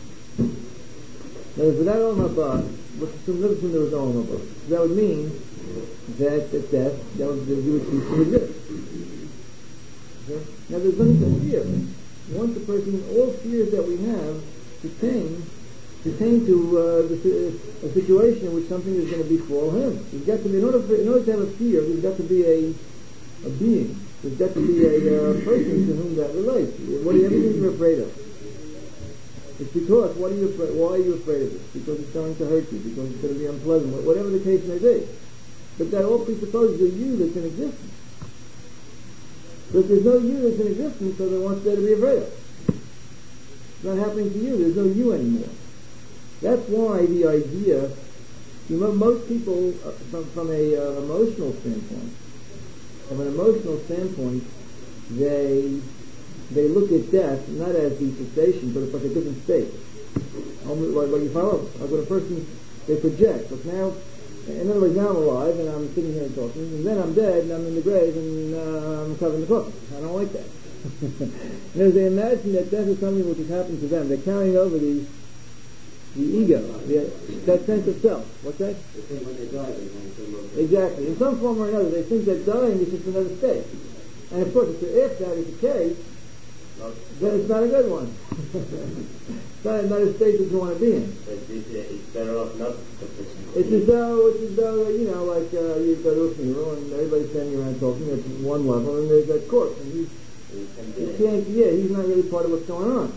Now, without Olam Haba, let's assume, let's assume there was Olam Haba. So that would mean that at death, that would, that you would cease to exist. Okay? Now, there's nothing to fear. Once a person, all fears that we have pertain pertain to uh, the, a situation in which something is going to befall him. There's got to be, in order, for, in order to have a fear, there's got to be a a being. There's got to be a uh, person to whom that relates. What are you, everything you're afraid of? It's because, what are you afraid, why are you afraid of it? Because it's going to hurt you, because it's going to be unpleasant, whatever the case may be. But that all presupposes a you that's in existence. But there's no you that's in existence, so then what's there to be afraid of? It's not happening to you. There's no you anymore. That's why the idea, you know, most people, uh, from, from a uh, emotional standpoint, from an emotional standpoint, they they look at death not as the cessation, but it's like a different state. Only, like, like you follow, like when a person, they project. Look now, in other words, now I'm alive and I'm sitting here and talking, and then I'm dead and I'm in the grave and uh, I'm covering the coffin. I don't like that. And as they imagine that death is something which has happened to them, they're carrying over the the ego, the, that sense of self. What's that? They think when they die, they're going to look. Exactly. In some form or another, they think that dying is just another state. And of course, if that is the case, then it's not a good one. It's not, not a state that you want to be in. It's better off not to pursue. It's as though, it's as though, you know, like uh, you go to a funeral and everybody's standing around talking at one level, and there's that corpse, and he's, he can't, yeah, he's not really part of what's going on.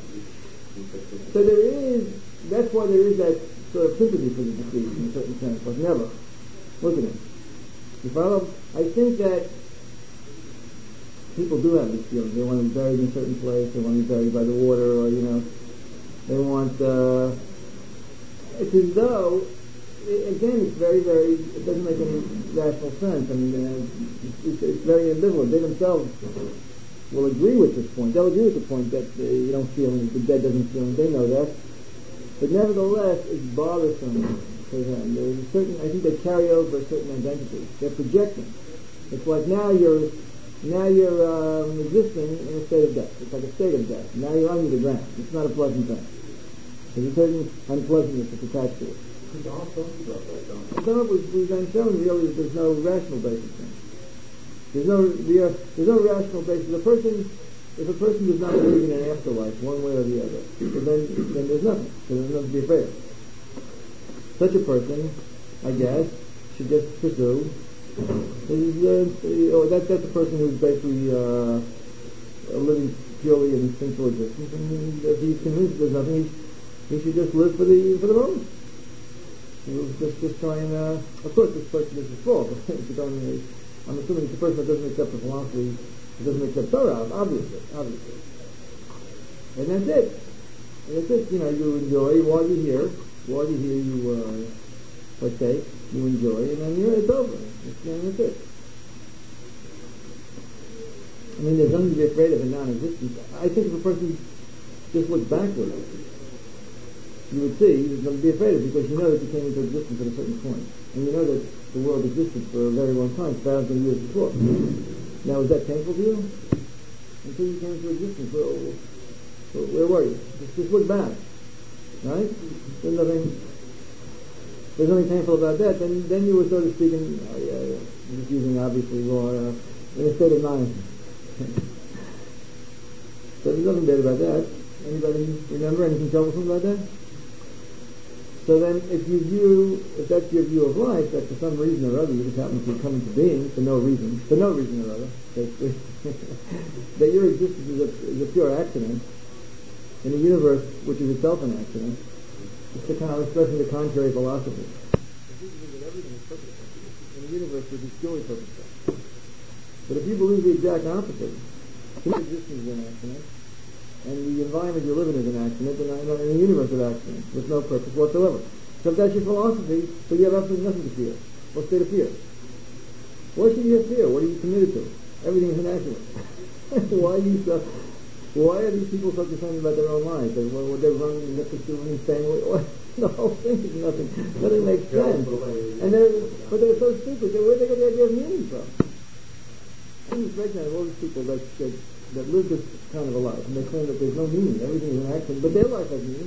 So there is, that's why there is that sort of sympathy for the deceased in a certain sense, but never. Look at him. You follow? I think that people do have this feeling. They want to be buried in a certain place, they want to be buried by the water, or, you know, they want, uh, it's as though, again, it's very, very, it doesn't make any rational sense. I mean, uh, it's, it's very ambivalent. They themselves will agree with this point. They'll agree with the point that uh, you don't feel, the dead doesn't feel, and they know that. But nevertheless, it's bothersome for them. There's a certain, I think they carry over a certain identity. They're projecting. It's like now you're, now you're um, existing in a state of death. It's like a state of death. Now you're under the ground. It's not a pleasant thing. There's a certain unpleasantness that's attached to it. Some of it we've been shown really that there's no rational basis in it. There's no, are, there's no rational basis. A person, if a person does not believe in an afterlife, one way or the other, then, then there's nothing. So there's nothing to be afraid of. Such a person, I guess, should just pursue. Is, uh, oh, that, that's a person who's basically uh, living purely in instinctual existence, and if he's convinced there's nothing, he, he should just live for the for the moment. He was just just trying. Uh, of course, this person is his fault. I'm assuming it's a person that doesn't accept the philosophy, that doesn't accept Torah, obviously, obviously. And that's it. And that's it. You know, you enjoy while you're here. While you're here, you uh, partake, you enjoy, and then you're, it's over. It's, and that's it. I mean, there's nothing to be afraid of in non-existence. I think if a person just looks backwards, you would see there's nothing to be afraid of, because you know that you came into existence at a certain point, and you know that the world existed for a very long time, thousands of years before. Now, is that painful to you? Until you came into existence, where, where were you? Just, just look back, right? There's nothing. There's nothing painful about that. Then, then you were sort of speaking. Oh yeah, yeah. I'm just using obviously law uh, in a state of mind. So there's nothing bad about that. Anybody remember anything troublesome about that? So then, if you view, if that's your view of life, that for some reason or other you just happen to come into being for no reason, for no reason or other, basically, that your existence is a, is a pure accident in a universe which is itself an accident, it's the kind of expressing the contrary philosophy. That everything is purposeful in a universe which is purely purposeful. But if you believe the exact opposite, your existence is an accident, and the environment you live in is an accident, and in a universe of accidents with no purpose whatsoever. So if that's your philosophy, so you have absolutely nothing to fear. What's there to fear? What should you have fear? What are you committed to? Everything is an accident. Why are you so? Why are these people so concerned about their own lives? They, well, they're running, they're pursuing, saying, what? The whole thing is nothing. Nothing makes sense. And they're, but they're so stupid. Where do they get the idea of meaning from? I'm just breaking down all these people that, that that live this kind of a life, and they claim that there's no meaning. Everything is an accident, but their life has meaning.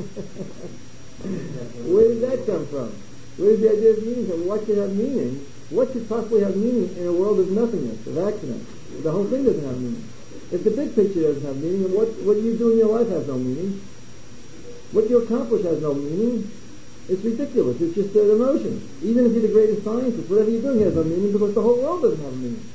Where did that come from? Where did the idea of meaning come from? What should have meaning? What should possibly have meaning in a world of nothingness, of accidents? The whole thing doesn't have meaning. If the big picture doesn't have meaning, then what, what you do in your life has no meaning. What you accomplish has no meaning. It's ridiculous. It's just an emotion. Even if you're the greatest scientist, whatever you're doing has no meaning, because the whole world doesn't have meaning.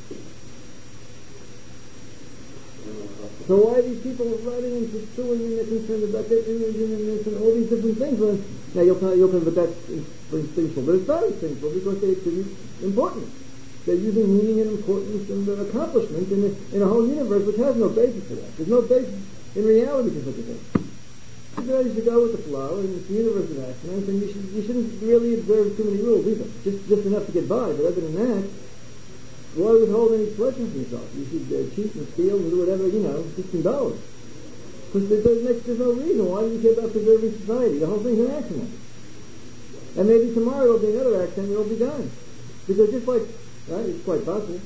So why are these people writing and pursuing, and they're concerned about their image and this and all these different things? Well, now you'll tell you'll tell, but that's instinctual. But it's not instinctual because they attribute importance. They're using meaning and importance and uh, accomplishment in a, in a whole universe which has no basis for that. There's no basis in reality for such a thing. good is to go with the flow, and it's the universe of accidents, and you, should, you shouldn't really observe too many rules either. Just just enough to get by, but other than that, why withhold any pleasure for yourself? You should uh, cheat and steal and do whatever, you know, just indulge. Because there's, there's, there's no reason. Why do you care about preserving society? The whole thing's an accident. And maybe tomorrow will be another accident and it'll be done. Because just like, right, it's quite possible.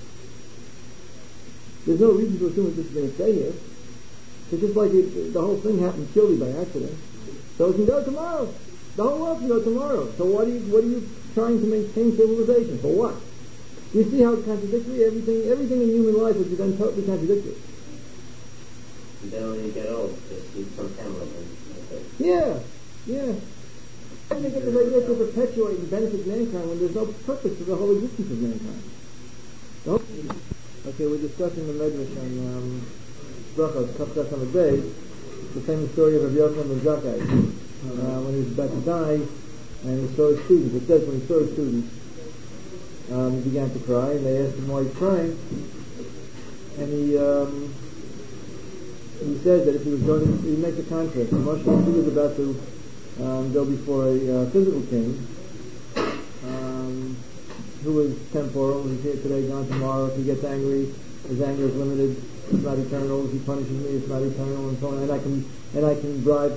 There's no reason to assume it's just going to stay here. It's just like it, the whole thing happened purely by accident. So it can go tomorrow. The whole world can go tomorrow. So what are you, what are you trying to maintain civilization? For what? You see how it's contradictory? Everything everything in human life is then totally contradictory. And then when you get old, just eat some camel and okay. Yeah, yeah. And they get the idea to perpetuate and benefit mankind when there's no purpose to the whole existence of mankind. Don't? Okay, we're discussing the Medrash on um, Brachos, Kafkas on the day, the famous story of Rabbi Yochanan ben Zakkai, uh, when he was about to die, and he saw his students. It says when he saw his students, um, he began to cry, and they asked him why he's crying, and he um, he said that if he was going to, he makes a contrast. Moshe, he was about to um, go before a uh, physical king, um, who is temporal, he's here today, gone tomorrow. If he gets angry, his anger is limited. It's not eternal. If he punishes me, it's not eternal, and so on. And I can, and I can bribe.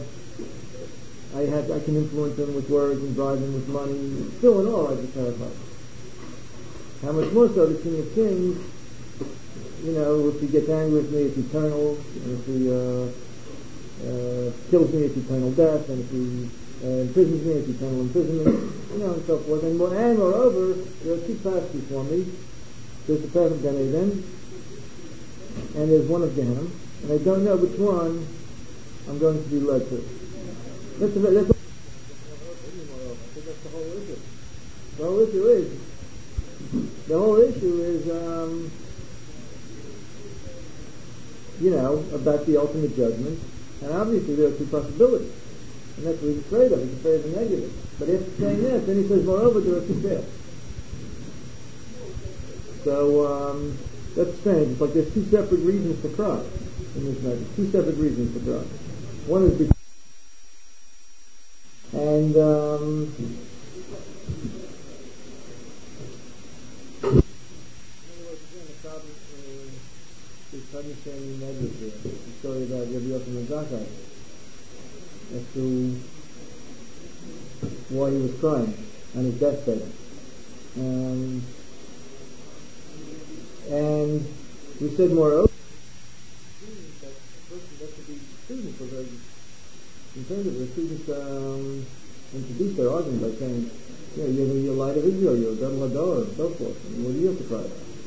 I have, I can influence him with words and bribe him with money. Still, in all, I'd be terrified. How much more so the King of Kings? You know, if he gets angry with me, it's eternal. And if he uh, uh, kills me, it's eternal death. And if he uh, imprisons me, it's eternal imprisonment. You know, and so forth. And, more, and moreover, there are two paths before me. There's the path of Gan Eden, and there's one of Gehenna, and I don't know which one I'm going to be led to. That's the, that's the, that's the whole issue. The whole issue is, the whole issue is, um, you know, about the ultimate judgment, and obviously there are two possibilities, and that's what he's afraid of. He's afraid of the negative. But after saying that, then he says, moreover, there are two paths. So, um, that's strange. It's like there's two separate reasons to cry in this matter. Two separate reasons to cry. One is because, and um, in other words, again, the problem is understanding the measures here. The story about Rabbi Yochanan ben Zakkai as to why he was crying on his deathbed. Um, And we said moreover that a person has to be students of the in terms of the students um, introduce their argument by saying, you know, you're the light of Israel, you're Gadol Hador, and so forth. And what do you have to cry about?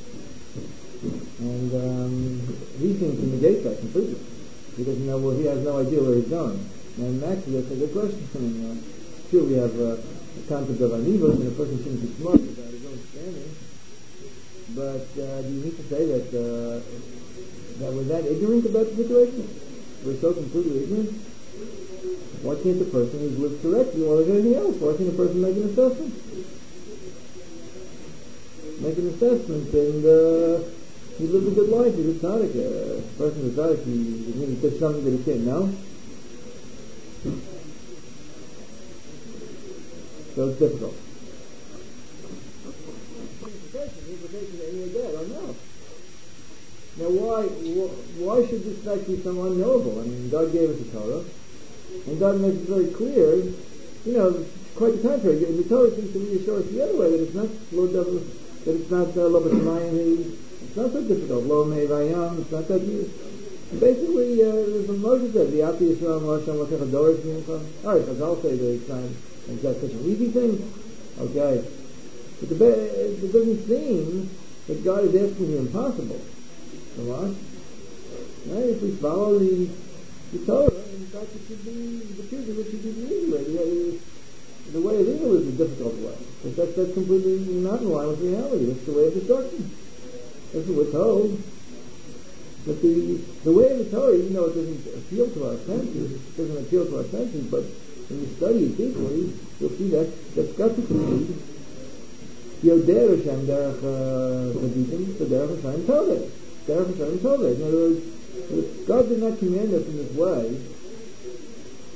And um, he seems to negate that completely. He doesn't know where, he has no idea where he's going. And actually, that's a good question. I mean, uh, it's true we have uh, the concept of anivos, and a person shouldn't be smart about his own standing. But uh, do you need to say that uh, that we're that ignorant about the situation? We're so completely ignorant? Why can't the person who's lived correctly or anything else? Why can't a person make an assessment? Make an assessment and uh, he lived a good life. He's a tzaddik. Uh, a person who's a tzaddik, he, he did something that he can't know. So it's difficult. Now, why why should this fact be so unknowable? I mean, God gave us the Torah, and God makes it very clear. You know, quite the contrary. And the Torah seems to reassure us the other way that it's not that it's not lo b'shamayim. It's not so difficult. Lo me'vayam. It's not that. Basically, uh, as Moses said, the Ati Yisrael Moshe Moshe Doris Mincha. All right, I'll say that it's not. Is that such an easy thing? Okay, but the, it doesn't seem that God is asking the impossible from us. Right? If we follow the, the Torah, in fact, it should be the truth of it should be the easy way. The, the way of evil is the difficult way. But that's, that's completely not in line with reality. That's the way of destruction. That's what we're told. But the the way of the Torah, even though it doesn't appeal to our senses, it doesn't appeal to our senses, but when you study it deeply, you'll see that that's got to be Yoder Hashem Derech Chaditim, the Derech Hashem Toveh. Derech Hashem Toveh. In other words, God did not command us in this way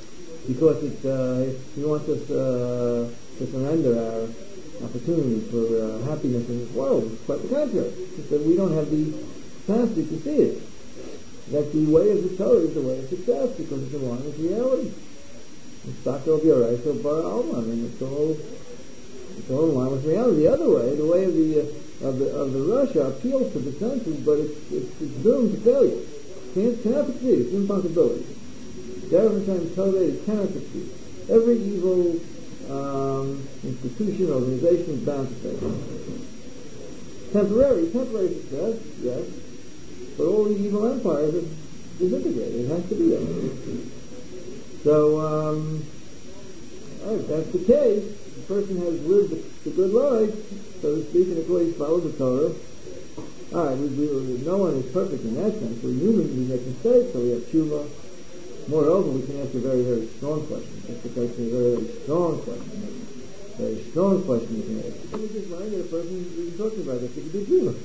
because it, uh, he wants us uh, to surrender our opportunity for uh, happiness in this world. It's quite the contrary. It's that we don't have the capacity to see it. That the way of the Torah is the way of success because it's in line with reality. It's Dr. Obiora, so Bar Alma. I mean, it's all it's all in line with reality. The other way, the way of the uh, of the of the Russia appeals to the senses, but it's it's, it's doomed to failure. Can't cannot succeed. It's an impossibility. Every time Torah cannot succeed. Every evil um, institution, organization is bound to fail. Temporary, temporary success, yes, but all the evil empires are disintegrated. It has to be that. So, um, oh, if that's the case, the person has lived the, the good life, so to speak, and of course follows the Torah. All right, we, we, no one is perfect in that sense. We're human, we make mistakes, so we have tshuva. Moreover, we can ask a very, very strong question. That's a question, a very, very strong question. Very strong question you can ask. Let me just learn that a person is talking about this. If you do tshuva.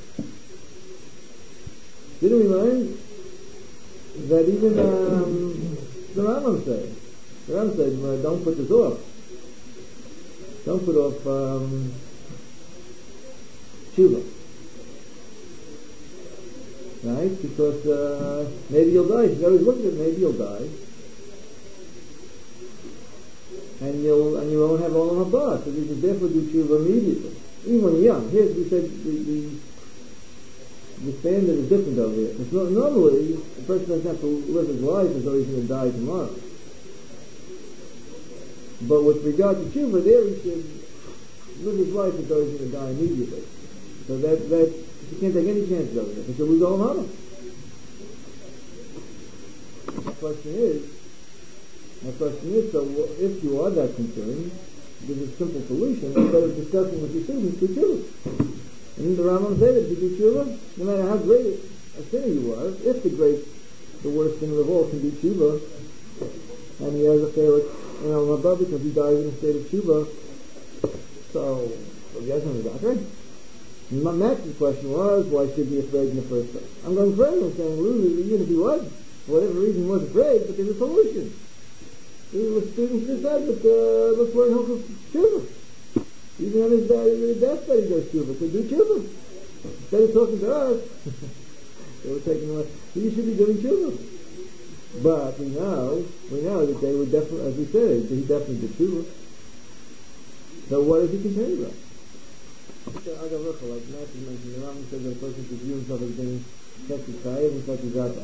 Didn't we learn that even um, the Rambam said, the Rambam said, well, don't put this off. Don't put off um, tshuva. Right? Because uh, maybe you'll die. He's always looking at maybe you'll die. And you'll and you won't have all of Haba. So you should therefore do tshuva immediately. Even when you're young. Here's we said the, the, the standard is different over here. Because no, normally a person doesn't have to live his life as though he's going to die tomorrow. But with regard to tshuva, there he should live his life as though he's going to die immediately. So that that you can't take any chances over there, because you'll lose all Haba. The question is, my question is, so if you are that concerned, there's a simple solution. Instead of discussing with your students, do tshuva. And the Rambam said that if you do tshuva, no matter how great a sinner you are, if the great, the worst sinner of all can do tshuva, and he has a failure, you know, above because he dies in a state of tshuva, so, well, he hasn't got right. My Max's question was, why should he be afraid in the first place? I'm going further and saying, well, even if he was, for whatever reason, he was afraid, but there's a solution. The students just said, but uh, let's learn how to tshuva. Even on his uh, deathbed, he does tshuva. So do tshuva. Instead of talking to us, they were taking away. You should be doing tshuva. But we know, we know that they would definitely, as we said, he definitely did tshuva. So what is he concerned about? Like Matthew mentioned, the Rambam says that a person should view himself as being Shekhi Chayev and Shekhi Zata.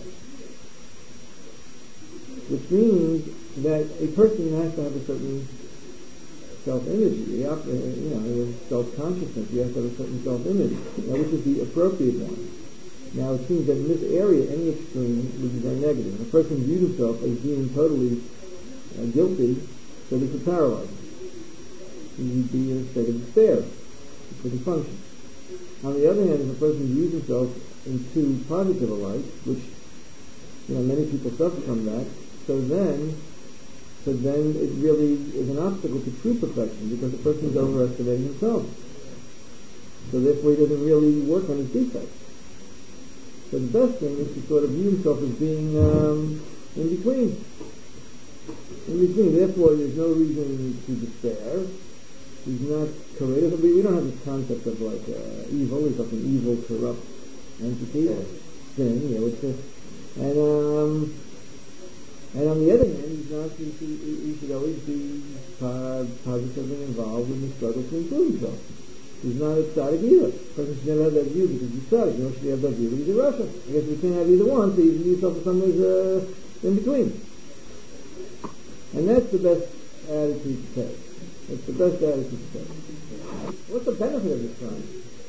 Which means that a person has to have a certain self-image, you know, self-consciousness. You have to have a certain self-image, now, which is the appropriate one. Now, it seems that in this area, any extreme would be very negative. If a person views himself as being totally uh, guilty, so this would paralyze him. He would be in a state of despair. It couldn't function. On the other hand, if a person views himself in too positive a light, which, you know, many people suffer from that, so then, so then it really is an obstacle to true perfection because the person is overestimating himself. So therefore he doesn't really work on his defects. So the best thing is to sort of view himself as being um, in between. In between. Therefore there's no reason to despair. He's not correct. We don't have this concept of like uh, evil. He's like an evil, corrupt entity. Yeah. Sin, you know, it's a, and um And on the other hand, he's not, he, he, he should always be uh, positively involved in the struggle to improve himself. He's not a tzaddik either. A person should never have that view because he's tzaddik. Nor should he have that view because he's a Russia. I guess we can't have either one, so you view yourself as someone who's uh, in between. And that's the best attitude to take. That's the best attitude to take. What's the benefit of this crime?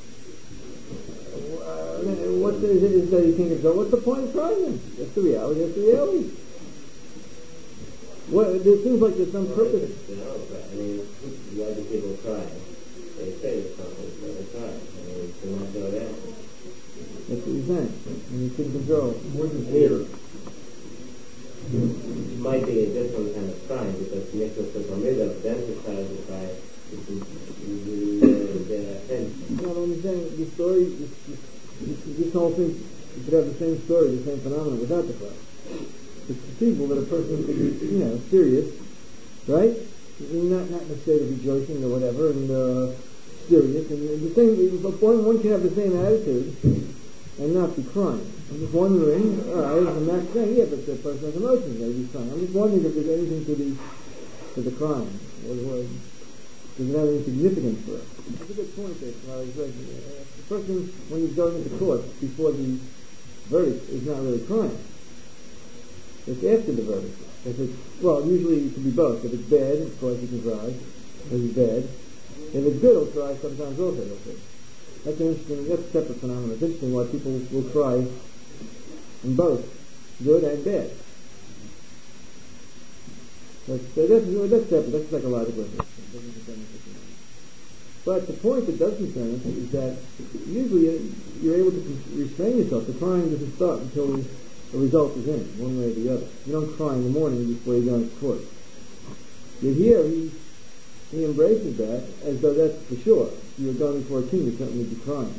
Uh, what is it is that you think of, what's the point of trying then? That's the reality, that's the reality. Well, it seems like there's some well, purpose. You know, I mean, why do people try? They say it's something, so they try. I mean, it's not go down. That's what you're saying. And you couldn't control. More than fear. It might be a different kind of crime because the next of the middle, then to try to try the offense. No, I'm saying the story, this, this, this whole thing, you could have the same story, the same phenomenon without the crime. It's conceivable that a person could be, you know, serious, right? Not not in a state of rejoicing or whatever, and uh, serious. And the same, but one one can have the same attitude and not be crying. I'm just wondering, all right, I'm not saying, yeah, but the person has emotions, maybe he's crying. I'm just wondering if there's anything to the to the crying. Or, or does it have any significance for us? That's a good point there. Uh, the person, when he's going into court before the verdict, is not really crying. It's after the verdict. If it's, well, usually it can be both. If it's bad, of course he can cry. If it's bad. If it's good, he'll cry sometimes also. He'll cry. That's an interesting, that's a separate phenomenon. It's interesting why people will cry in both good and bad. That's, that's, that's separate. That's psychological. But the point that does concern us is that usually you're able to restrain yourself. The crying doesn't start until the result is in, one way or the other. You don't cry in the morning before you go into court. Yet here, he, he embraces that as though that's for sure. If you're going for a king, you certainly be crying.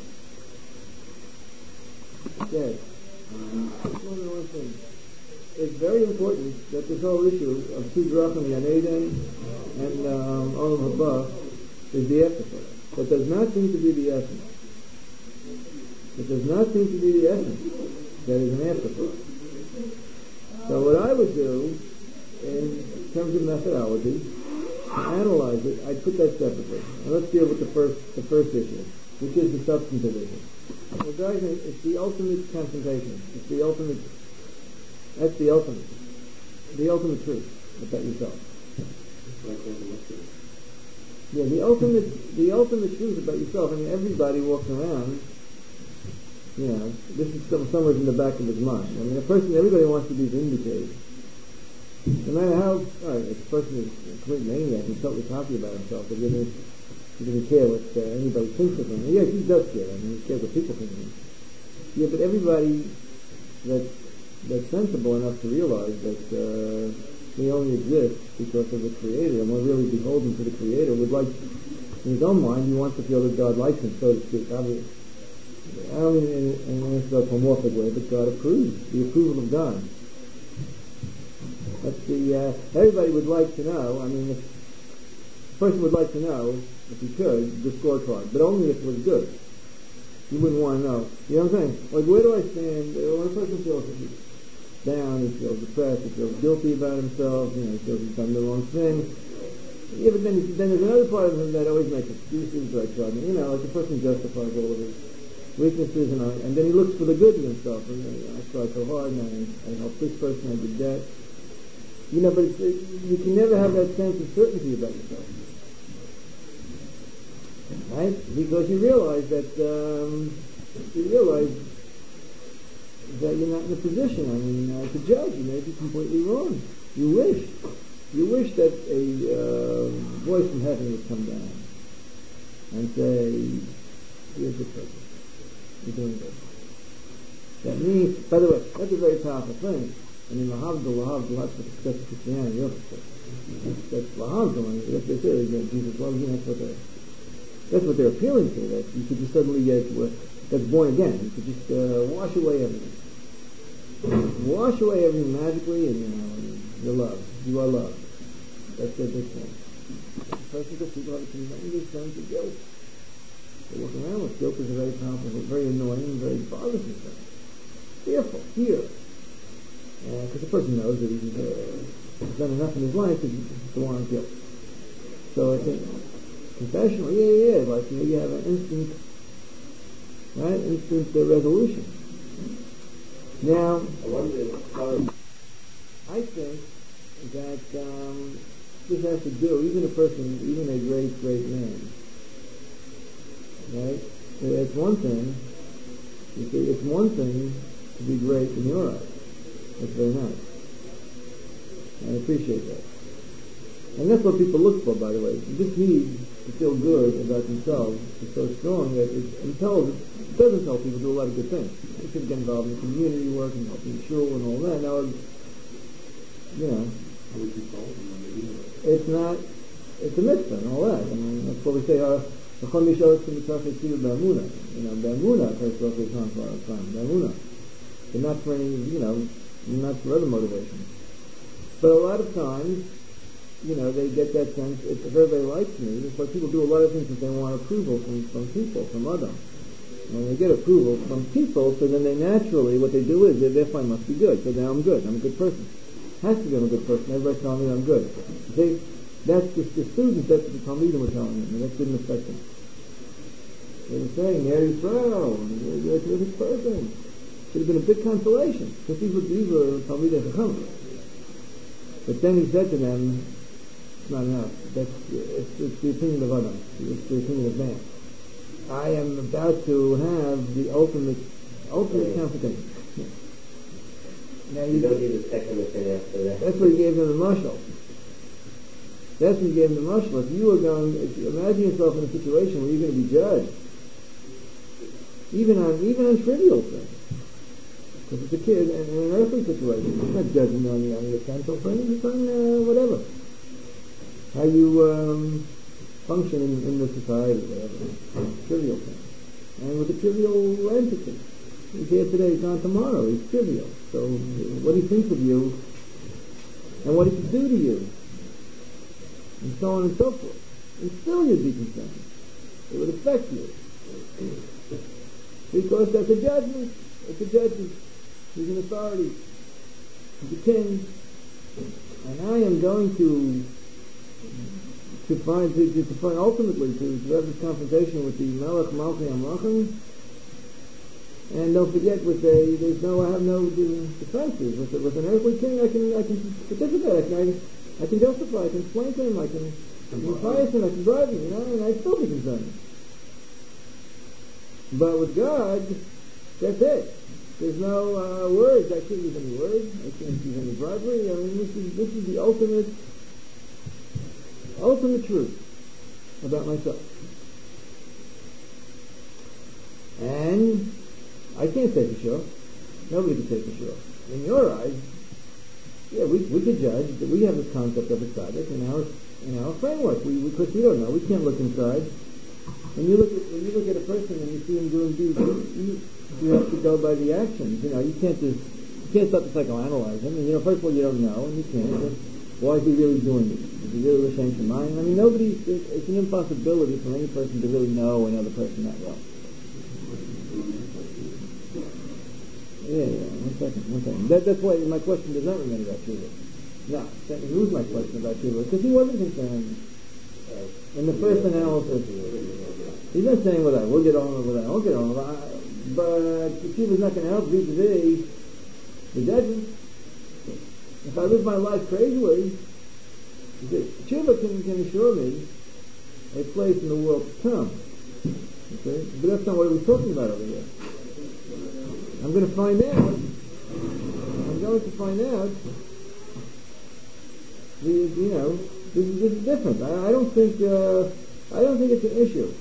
Okay. Um, one more thing. It's very important that this whole issue of two drachim Yaneden and um, Olam Haba is the afterthought. That does not seem to be the essence. It does not seem to be the essence. That is an afterthought. So what I would do, in terms of methodology, to analyze it, I'd put that separately. And let's deal with the first the first issue, which is the substantive issue. Well, guys, it's the ultimate confrontation. It's the ultimate, that's the ultimate, the ultimate truth about yourself. Yeah, the ultimate, the ultimate truth about yourself. I mean, everybody walks around, you know, this is some, somewhere in the back of his mind. I mean, a person, everybody wants to be vindicated. No matter how, all right, if a person is a complete maniac and totally cocky about himself, he doesn't, he doesn't care what uh, anybody thinks of him. Yeah, he does care. I mean, he cares what people think of him. Yeah, but everybody that's, that's sensible enough to realize that uh, he only exists because of the Creator, and we're really beholden to the Creator, would like, in his own mind, he wants to feel that God likes him, so to speak. I mean, I don't mean in, in an anthropomorphic way, but God approves, the approval of God. That's the, uh, everybody would like to know, I mean, if, a person would like to know, if he could, the scorecard, but only if it was good. You wouldn't want to know. You know what I'm saying? Like, where do I stand? When a person feels down, he feels depressed, he feels guilty about himself, you know, he feels he's done the wrong thing. Yeah, but then, then there's another part of him that always makes excuses, like, you know, like the person justifies all of his weaknesses, and, I, and then he looks for the good in himself. And, you know, I tried so hard, and I, I helped this person, I did that. You know, but it's, it, you can never have that sense of certainty about yourself. Right? Because you realize that, um, you realize that you're not in a position, I mean, uh, to judge. You may be completely wrong. You wish. You wish that a uh, voice from heaven would come down and say, here's the person. You're doing good. That means, by the way, that's a very powerful thing. I mean, lahavdil, lahavdil, that's what that's Christianity. That's, that's lahavdil. I mean, that's what they say. You know, Jesus loves you. That's what they're, that's what they're appealing to. That you could just suddenly get, that's born again. You could just uh, wash away everything. Wash away everything magically, and you know, you're loved. You are loved. That's their big thing. First, because people have a tremendous sense of guilt. They walk around with guilt is a very powerful, very annoying, and very bothersome thing. Fearful, fear. Because uh, the person knows that he's uh, done enough in his life to go on guilt. So I think confessional, yeah, yeah, yeah, like you know, you have an instant, right, instant uh, resolution. Now, I think that um, this has to do, even a person, even a great, great man, right? It's one thing, you see, it's one thing to be great in your eyes. That's very nice. I appreciate that. And that's what people look for, by the way. This need to feel good about themselves is so strong that it impels, it doesn't tell people to do a lot of good things. They should get involved in community work and helping the shul and all that. Now, you know, it's not, it's a mitzvah and all that. I mean, that's what we say, uh, you know, Bamuna, first off, is on for our time. Bamuna. But not for any, you know, not for other motivations. But a lot of times, you know, they get that sense, if everybody likes me, it's like people do a lot of things that they want approval from, from people, from others. When they get approval from people, so then they naturally, what they do is, they therefore I must be good, so now I'm good, I'm a good person. Has to be I'm a good person, everybody's telling me I'm good. See, that's just the students, that's what the Talmidim were telling them, and that didn't affect them. They were saying, there you go, you're a terrific person. Should have been a big consolation, because these were, these were Talmidei Chacham. But then he said to them, it's not enough. That's, it's, it's the opinion of Adam. It's the opinion of man. I am about to have the ultimate, ultimate confidence. Now you, you don't need a second opinion after that. That's what he gave them the mashal. That's what he gave them the mashal. If you were going, if you imagine yourself in a situation where you're going to be judged, even on even on trivial things, because it's a kid in, in an earthly situation, it's not judging on the on the essential things, it's on uh, whatever. How you um, function in, in the society, whatever, trivial things, and with a trivial entity. He's here today, he's gone tomorrow. He's trivial. So what he thinks of you, and what he can do to you, and so on and so forth, and still you'd be concerned. It would affect you, because that's a judgment. It's a judgment. He's an authority. He's a king, and I am going to. To find, to, to find ultimately to, to have this confrontation with the Melech Malchei Amlachim, and don't forget, with a there's no I have no defenses with a, with an earthly king. I can I can participate. I can I, I can justify. I can explain to him. I can bias him. I can drive him. You know, and I'd still be concerned. But with God, that's it. There's no uh, words. I can't use any words. I can't use any bribery. I mean, this is this is the ultimate. ultimate truth about myself. And I can't say for sure. Nobody can say for sure. In your eyes, yeah, we we could judge that we have this concept of a tzaddik in our in our framework. We because we, we don't know. We can't look inside. When you look at when you look at a person and you see him doing deeds, you, you have to go by the actions. You know, you can't just you can't start to psychoanalyze him. And you know, first of all, you don't know, and you can't. Why is he really doing it? Is he really listening to mine? I mean, nobody. It's an impossibility for any person to really know another person that well. Yeah, yeah. One second, one second. That, that's why my question does not remain about Tshuva. No, who's my question about Tshuva? Because he wasn't concerned in the first analysis. He's not saying, well, we'll get on with that, we'll get on with that. But Tshuva's not going to help vis-a-vis the judgment. If I live my life crazily, Tshuva can, can assure me a place in the world to come. Okay? But that's not what we're talking about over here. I'm going to find out. I'm going to find out. The, you know, this is, this is different. I, I don't think. Uh, I don't think it's an issue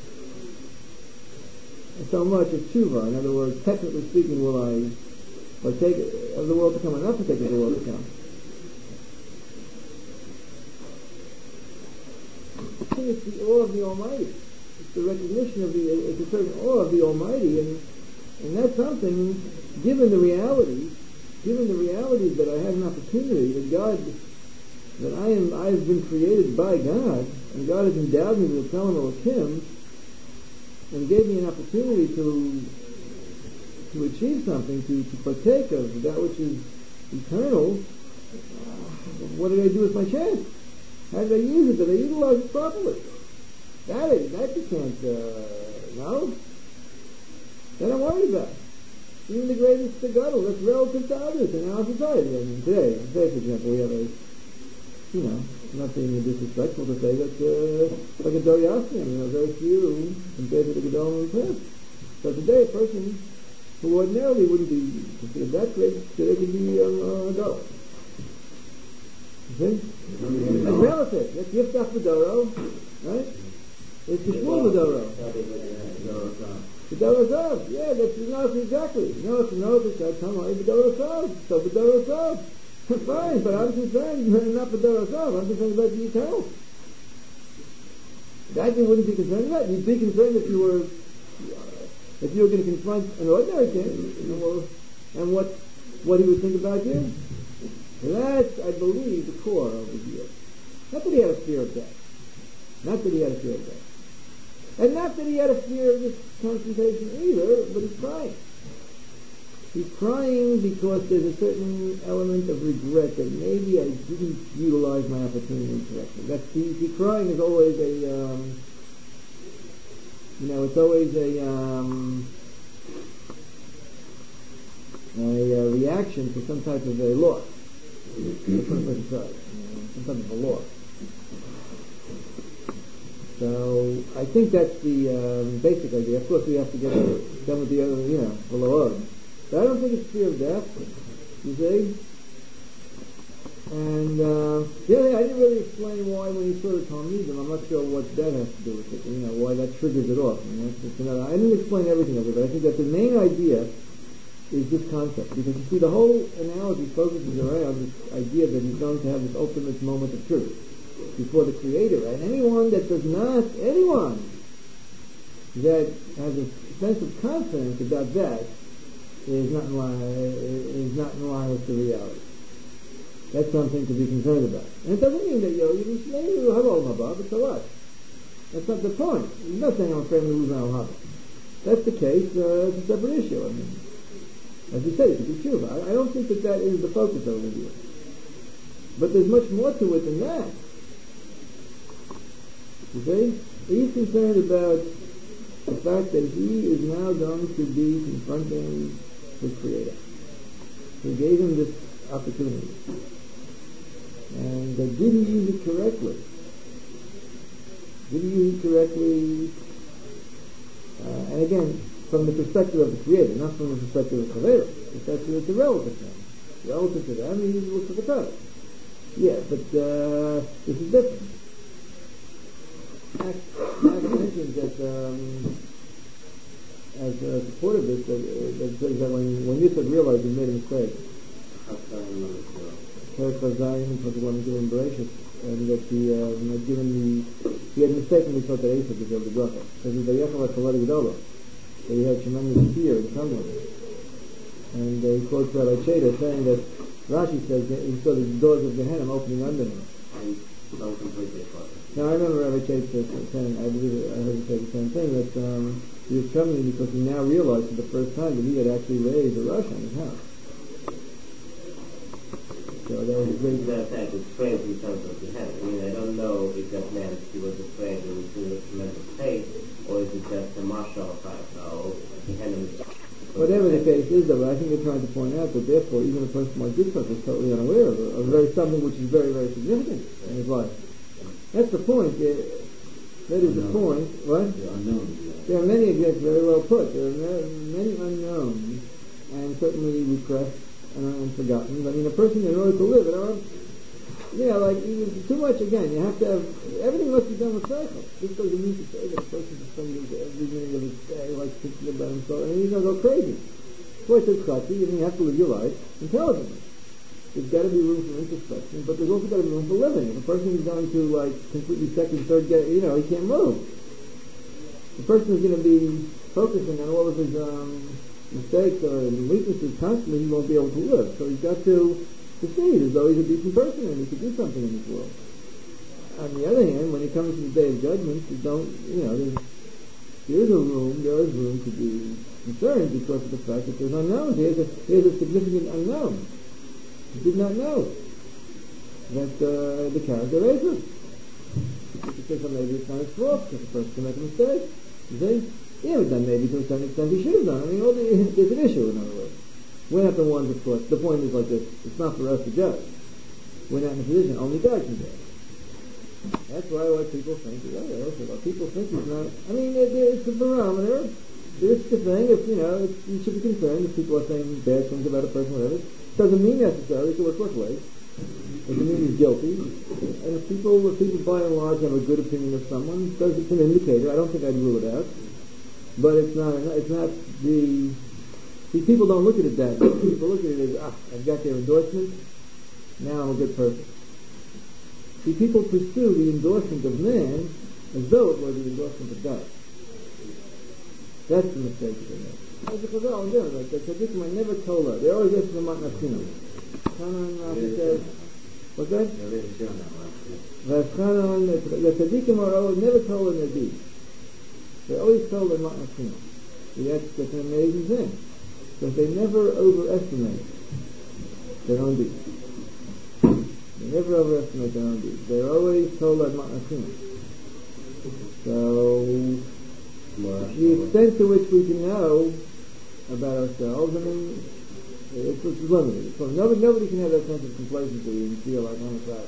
so much as tshuva. In other words, technically speaking, will I, will I take of the world to come, or not to take of the world to come? I think it's the awe of the Almighty. It's the recognition of the. It's a certain awe of the Almighty, and. And that's something, given the reality, given the reality that I have an opportunity, that God, that I am, I have been created by God, and God has endowed me with Tzelem Elokim, and gave me an opportunity to to achieve something, to, to partake of that which is eternal. What did I do with my chance? How did I use it? Did I utilize it properly? That is, that you can't, uh, no. That I'm worried about. Even the greatest Gadol, that's relative to others in our society. I mean, today, today, for example, we have a, you know, not being disrespectful to say that, uh, like a Doryasnian, you know, very few compared to the Gadol in the past. So today, a person who ordinarily wouldn't be considered that great, today could be um, a Gadol. You see? It's relative. That's Yiftach V'Doro, right? It's Yishmul V'Doro. B'dor Rav, yeah, that's not exactly. No, it's no, it's not Tamai B'dor Rav. So B'dor Rav, fine, but I'm concerned not B'dor Rav. I'm concerned about the eternal. That you wouldn't be concerned about. You'd be concerned if you were, uh, if you were going to confront an ordinary king, you know, and what what he would think about you. That's, I believe, the core over here. Not that he had a fear of death. Not that he had a fear of death. And not that he had a fear of this confrontation either, but he's crying. He's crying because there's a certain element of regret that maybe I didn't utilize my opportunity correctly. That's the, the crying is always a, um, you know, it's always a, um, a, uh reaction to some type of a loss. That's what a person cries, you know, some type of a loss. So I think that's the um, basic idea. Of course, we have to get done with the other, you know, below us. But I don't think it's fear of death, you see. And uh, the other thing, I didn't really explain why when he saw the Talmidim, I'm not sure what that has to do with it, you know, why that triggers it off. I mean, that's just another, I didn't explain everything of it, but I think that the main idea is this concept. Because you see, the whole analogy focuses around this idea that he's going to have this ultimate moment of truth before the Creator. And anyone that does not, anyone that has a sense of confidence about that is not in line, is not in line with the reality. That's something to be concerned about. And it doesn't mean that, you know, you maybe you have all Haba, but so what? That's not the point. He's not saying I'm afraid of losing all Haba. That's the case, uh, it's a separate issue. I mean, as you say, it could be true. I, I don't think that that is the focus of the view. But there's much more to it than that. You see? He's concerned about the fact that he is now going to be confronting his Creator. He gave him this opportunity. And uh, did he use it correctly? Did he use it correctly? Uh, and again, from the perspective of the Creator, not from the perspective of Chavera. Because it's a relative thing. Relative to them, he looks at the Torah. Yeah, but uh, this is different. Max, Max mentions that um, as a support of this, that, uh, that says that when, when Yitzhak realized he made a mistake, and that he um, had given the, he had mistakenly thought that Esav deserved the bracha. Because he that he had tremendous fear in someone. And uh, he quotes Rabbi Cheda saying that Rashi says that he saw the doors of Gehenna opening under him. And don't completely close. Now I remember Rabbi Cheda saying, I believe I heard him say the same thing, that um, he was trembling because he now realized for the first time that he had actually raised a rush on his house. So that was great. That fact is strange in terms of Gehenna. I mean, I don't know if that meant he was afraid that he was in a tremendous state, or is it just a martial fact? Oh, Gehenna is... Whatever the case is, though, I think they're trying to point out that therefore even a person like Yitzchak was totally unaware of, of very something which is very, very significant in his life. That's the point. Uh, that is the point. What? The unknowns. There are many examples, very well put. There are many unknowns, and certainly repressed and, and forgotten. I mean, a person in order to live, you know, you know, like, too much, again, you have to have, everything must be done with cycle. This doesn't mean to say that a person is spending every minute of his day, like, thinking about himself, and he's going to go crazy. So I said, Chati, and you have to live your life intelligently. There's got to be room for introspection, but there's also got to be room for living. If a person is going to, like, completely second, third, get, you know, he can't move. The person is going to be focusing on all of his um, mistakes or weaknesses constantly, he won't be able to live. So he's got to to see it as though he's a decent person and he could do something in this world. On the other hand, when it comes to the day of judgment, you don't, you know, there's, there's a room, there is room to be concerned because of the fact that there's unknowns. Here's a, here's a significant unknown. He did not know that uh, the character of Esav. You say, well, maybe it's not his fault because the person can make a mistake. You see? Yeah, but then maybe to a certain extent he should have done. I mean, all the, there's an issue, in other words. We're not the ones, of course. The point is like this. It's not for us to judge. We're not in a position. Only God can judge. That's why what people think. Oh, yeah, okay, well, people think he's not... I mean, it, it's a barometer. It's the thing. If, you know, it's, you should be concerned if people are saying bad things about a person or whatever. It doesn't mean necessarily, so work both ways. It doesn't mean he's guilty. And if people, if people by and large have a good opinion of someone, it's an indicator. I don't think I'd rule it out. But it's not, it's not the... See, people don't look at it that way. People look at it as, ah, I've got their endorsement, now I'm a good person. See, people pursue the endorsement of man as though it were the endorsement of God. That's the mistake that they make. As a Chazal, I'm doing like that. Tzaddikim, I never told her. They always ask the Matnafino. Kanan Rashi says, What's that? Yeah, they didn't show that much. V'aschanon, the tzaddikim are always never told in their deeds. They're always told in Matan Chino. That's, that's an amazing thing. Because they never overestimate their own deeds. They never overestimate their own deeds. They're always told at Matan Chino. So, the extent to which we can know about ourselves, I mean, it's, it's limited. So nobody, nobody can have that sense of complacency and feel like I'm a fact.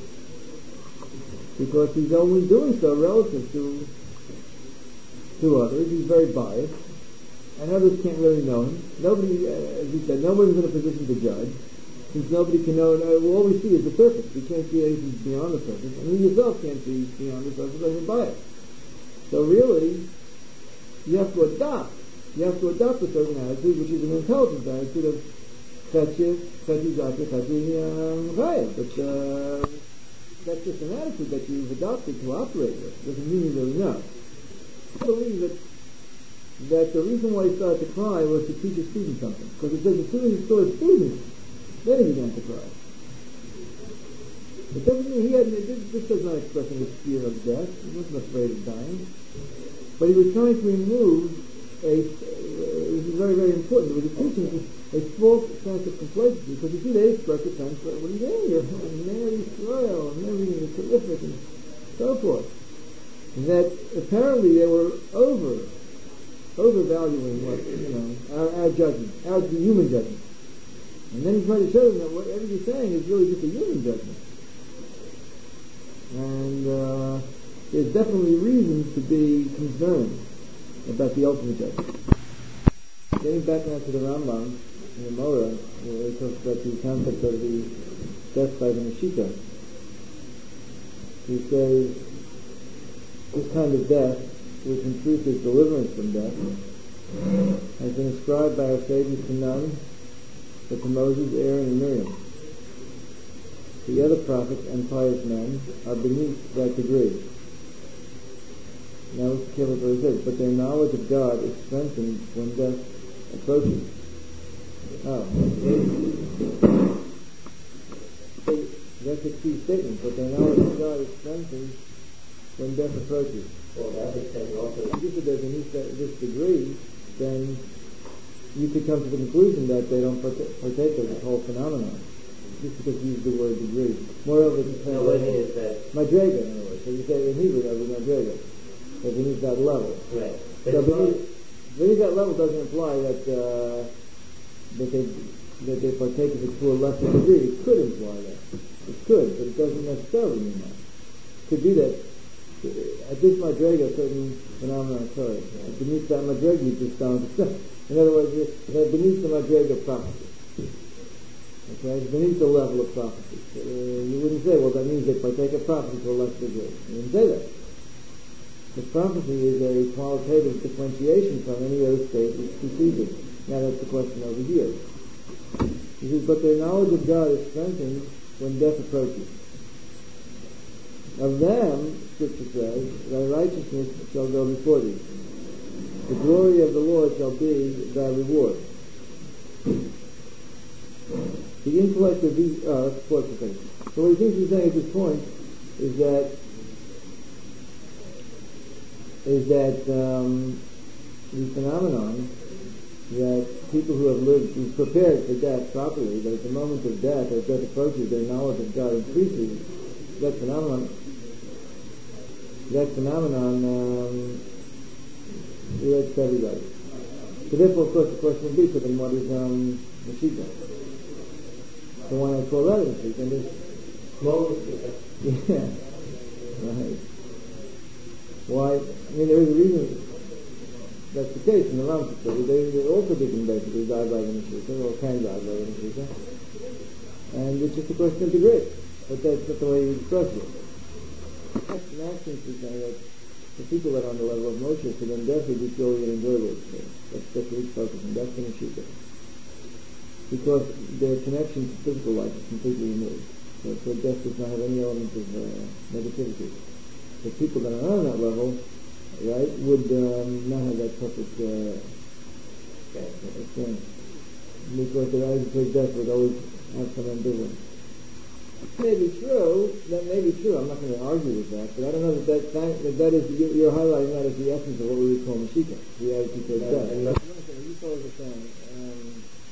Because he's only doing so relative to to others. He's very biased, and others can't really know him. Nobody, uh, as he said, nobody's in a position to judge, since nobody can know. Uh, well, all we see is the surface. We can't see anything beyond the surface, and you yourself can't see beyond the surface because you're biased. So really, you have to adopt. You have to adopt a certain attitude, which is an intelligent attitude of Chetche, Chetche Zate, Chetche Chaya. But uh, that's just an attitude that you've adopted to operate with. It doesn't mean you really know. I believe that that the reason why he started to cry was to teach his students something. Because it says as soon as he saw his students, then he began to cry. It doesn't mean he had, this, this does not express any fear of death. He wasn't afraid of dying. But he was trying to remove a, uh, this is very, very important, it was teaching a false sense of complacency, because you see they express a sense that, what are you doing? You're Mary Israel, and everything is terrific, and so forth. That apparently they were over, overvaluing what, you know, our, our judgment, our human judgment. And then he tried to show them that whatever you're saying is really just a human judgment. And uh, there's definitely reasons to be concerned about the ultimate judgment. Getting back now to the Rambam in the Morah, where he talks about the concept of the death by the Mashita. He says, this kind of death, which in truth is deliverance from death, has been ascribed by our sages to none but to Moses, Aaron, and Miriam. The other prophets and pious men are beneath that degree. Now let's careful what he says. But their knowledge of God is strengthened when death approaches. Oh, that's a key statement. But their knowledge of God is strengthened when death approaches. Well, that extends also. If you said they're beneath that, this degree, then you could come to the conclusion that they don't partake, partake of this whole phenomenon, just because you use the word degree. Moreover, you say, no, what I mean is that madrega, in other words. So you say in Hebrew that was madrega. They're beneath that level. right. So beneath, beneath that level doesn't imply that uh, that they that they partake of it to a lesser degree. It could imply that. It could, but it doesn't necessarily mean that. It could be that at this madrega, certain phenomena occur. Yeah. Beneath that madrega, you just don't understand. In other words, they're beneath the madrega of prophecy. Okay, it's beneath the level of prophecy. Uh, you wouldn't say, well, that means they partake of prophecy to a lesser degree. You wouldn't say that. Because prophecy is a qualitative differentiation from any other state which precedes it. Now that's the question over here. He says, but their knowledge of God is strengthened when death approaches. Of them, Scripture says, thy righteousness shall go before thee. The glory of the Lord shall be thy reward. The intellect of these, uh, that's fourth thing. So what he thinks he's saying at this point is that is that um, the phenomenon that people who have lived, who've prepared for death properly, that at the moment of death, as death approaches, their knowledge of God increases. That phenomenon, that phenomenon um, relates to everybody. So therefore, of course, the question would be, so then what is um, Mashiach? The one I call that Mashiach, and this small Mashiach. Yeah, right. Why? I mean, there is a reason that's the case in the Rambam. They, they also can basically die by the Mashiach, or can die by the Mashiach. And it's just a question of degree. But that's not the way you express it. That's an action to say that the people that are on the level of Moshe, for them death would be purely an enjoyable experience. That's, that's what he's focusing. That's the Mashiach. Because their connection to physical life is completely removed. So, so death does not have any element of uh, negativity. The people that are on that level, right, would um, not have that perfect uh, experience. Because their attitude towards death would always have some ambivalence. may be true. That may be true. I'm not going to argue with that, but I don't know that that, that, that, that is you- you're highlighting that as the essence of what we would call Mashika, the attitude towards death. And what you fellows are saying um,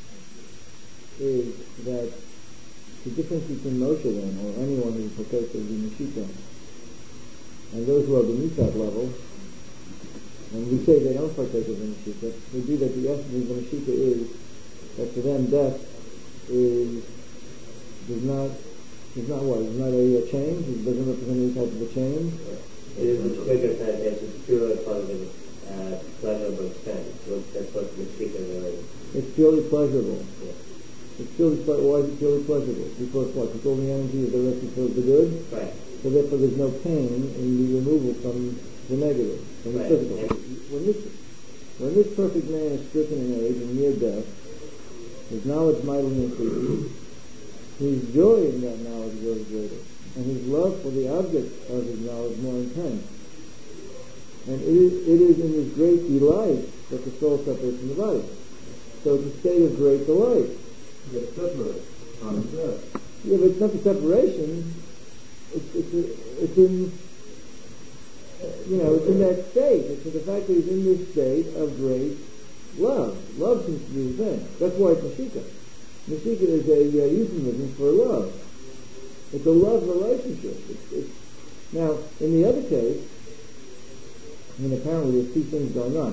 is that the difference between Moshe then, or anyone who partakes of the Mashika, and those who are beneath that level, and we say they don't partake of the Mashika, would be that the essence of the Mashika is that for them death is does not is not what? It's not a, a change? It doesn't represent any type of a change? It is a trigger that it's a pure positive, uh, pleasurable experience. So that's what the speaker really is. It's purely pleasurable. Yeah. It's purely ple- why is it purely pleasurable? Because what? Because all the energy is directed towards the good? Right. So therefore there's no pain in the removal from the negative, from the Right. physical. When this, when this perfect man is stricken in age and near death, his knowledge mightily increases, his joy in that knowledge grows greater, and his love for the object of his knowledge more intense. And it is, it is in this great delight that the soul separates from the body. So it's a state of great delight. Get separate on death. Yeah, but it's not the separation. It's, it's, it's in, you know, it's in that state. It's in the fact that he's in this state of great love. Love seems to be the thing. That's why it's Mashika. Mashika is a uh, euphemism for love. It's a love relationship. It's, it's, now, in the other case, I mean, apparently there's two things going on.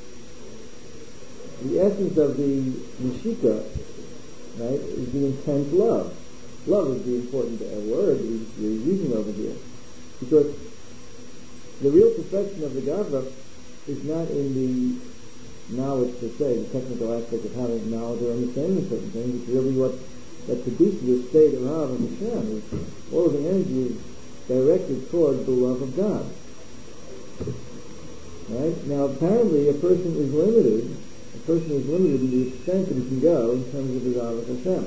The essence of the Mashika, right, is the intense love. Love is the important uh, word we're using over here. Because the real perfection of the Gavra is not in the knowledge per se, the technical aspect of having knowledge or understanding certain things. It's really what that produces this state of Rav and Hashem. Is all of the energy is directed towards the love of God. Right? Now, apparently, a person is limited. A person is limited in the extent that he can go in terms of his Rav and Hashem.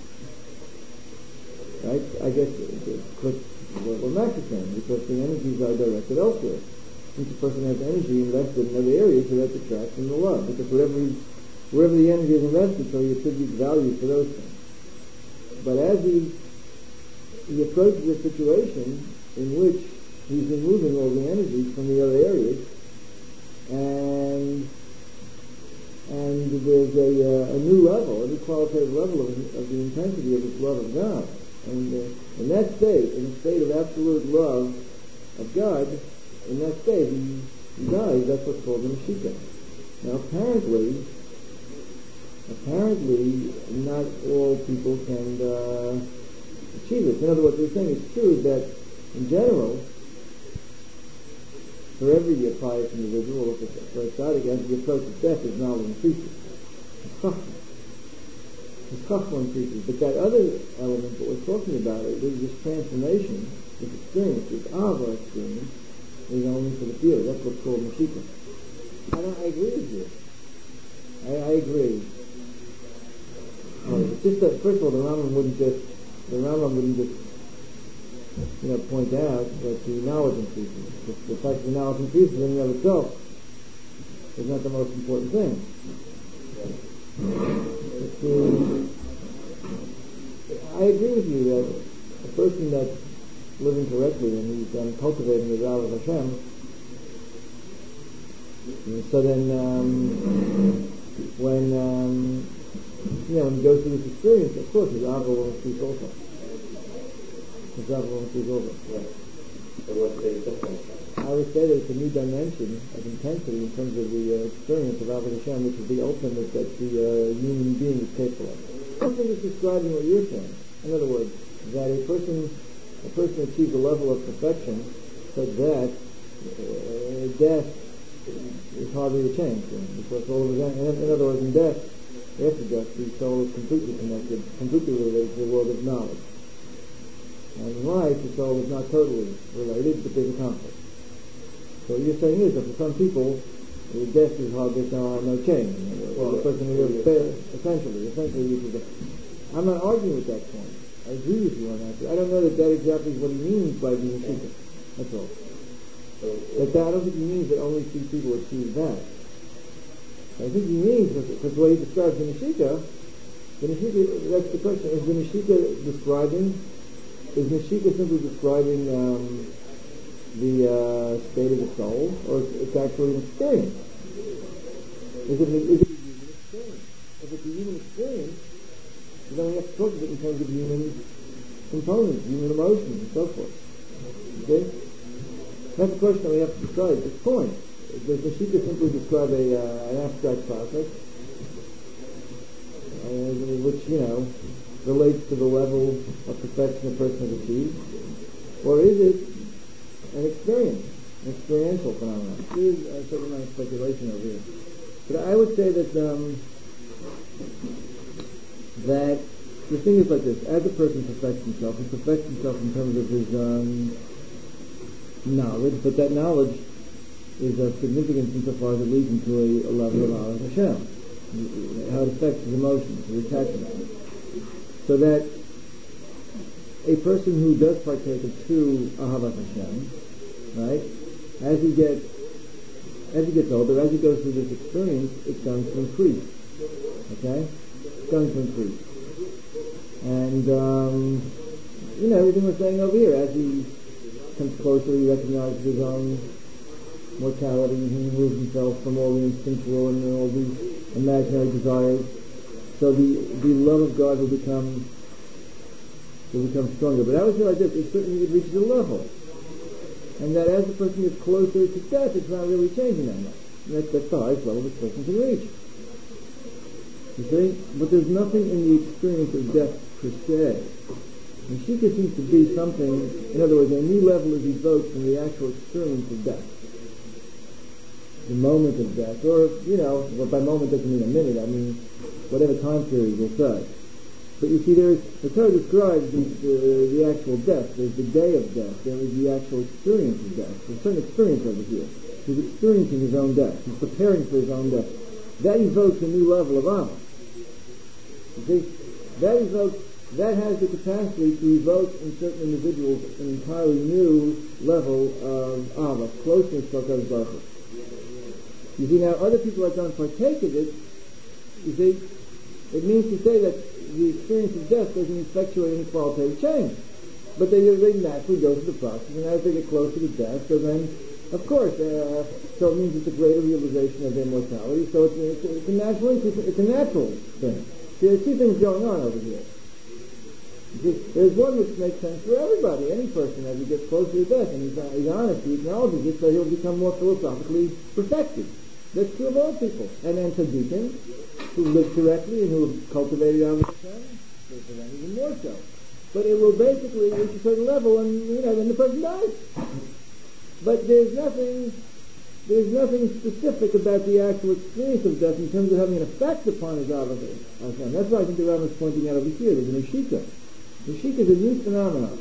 Right? I guess because what, what Max is saying, because the energies are directed elsewhere. Since a person has energy invested in other areas, so that's attraction to love. Because whatever he, wherever the energy is invested, so he attributes value to those things. But as he he approaches a situation in which he's removing all the energies from the other areas, and and there's a, uh, a new level, a new qualitative level of, of the intensity of this love of God. And uh, in that state, in a state of absolute love of God, in that state he, he dies. That's what's called the Mashika. Now apparently, apparently not all people can uh, achieve this. In other words, what we're saying is true is that in general, for every uh, pious individual, or for a tzaddik, as the approach of death, his knowledge increases. His chachma. His chachma increases. But that other element that we're talking about, is this transformation, this experience, this ava experience, is only for the few. That's what's called Mashika. I, don't, I agree with you. I, I agree. Uh, it's just that, first of all, the Rambam wouldn't just, the Rambam wouldn't just, you know, point out that the knowledge increases. The, the fact that the knowledge increases in and of itself is not the most important thing. It's the, I agree with you that a person that's living correctly and he's um, cultivating the Rav of Hashem, and so then um, when um, you know, when he goes through this experience, of course his Ava will increase also. His Ava will increase also. Yeah. So what's the difference? I would say that it's a new dimension of intensity in terms of the uh, experience of Ava Hashem, which is the ultimate that the uh, human being is capable of. Something is describing what you're saying. In other words, that a person a person achieves a level of perfection so that uh, death is hardly a change for him, because all of his, in, in other words, in death, after death, the soul is completely connected, completely related to the world of knowledge. And in life, the soul is not totally related, but there's a conflict. So what you're saying is that for some people, the death is hardly no, no change. Well, the person who lives essentially, essentially, which is a, I'm not arguing with that point. I agree with you on that. I don't know that that exactly is what he means by the Mashika. That's all. But that, I don't think he means that only few people achieve that. I think he means, because the way he describes the Mashika, the Mashika, that's the question, is the Mashika describing is Nashika simply describing um, the uh, state of the soul, or it's, it's actually an experience? Is it, is it a human experience? If it's a human experience, then we have to talk of it in terms of human components, human emotions, and so forth. Okay? That's the question that we have to decide at this point. Does Nashika simply describe a, uh, an abstract process, uh, which, you know, relates to the level of perfection a person has achieved? Or is it an experience, an experiential phenomenon? There is a certain amount of speculation over here. But I would say that um, that the thing is like this: as a person perfects himself, he perfects himself in terms of his um, knowledge, but that knowledge is of significance insofar as it leads him to a, a level of Ahavas Hashem, how it affects his emotions, his attachment. So that a person who does partake of true Ahavas Hashem, right, as he gets as he gets older, as he goes through this experience, it's going to increase. Okay? It's going to increase. And, um, you know, everything we're saying over here, as he comes closer, he recognizes his own mortality, he removes himself from all the instinctual and all the imaginary desires. So the the love of God will become will become stronger. But I would say like this: it certainly it reaches a level, and that as the person gets closer to death, it's not really changing that much. And that's, that's the highest level this person can reach. You see, but there's nothing in the experience of death per se. And Nashika seems to be something. In other words, a new level is evoked from the actual experience of death. The moment of death, or, you know, well, by moment doesn't mean a minute, I mean whatever time period we'll say. But you see, there's, the Torah describes the, the, the actual death. There's the day of death. There is the actual experience of death. There's a certain experience over here. He's experiencing his own death. He's preparing for his own death. That evokes a new level of honor. You see, that evokes, that has the capacity to evoke in certain individuals an entirely new level of Ava, closeness to HaKadosh Baruch Hu. You see, now, other people that don't partake of it, you see, it means to say that the experience of death doesn't effectuate any qualitative change. But they, they naturally go through the process, and as they get closer to death, so then, of course, uh, so it means it's a greater realization of their mortality, so it's, it's, it's a natural increase, it's a natural thing. See, there's two things going on over here. You see, there's one which makes sense for everybody, any person, as he gets closer to death, and he's, he's honest, he acknowledges it, so he'll become more philosophically perfected. That's true of all people. And then tzaddikim, who live correctly and who have cultivated Ahavas Hashem, for them even more so. But it will basically reach a certain level, and you know, then the person dies. But there's nothing, there's nothing specific about the actual experience of death in terms of having an effect upon his Ahavas Hashem. That's why I think the Rambam is pointing out over here. There's an Nashika. Nashika is a new phenomenon,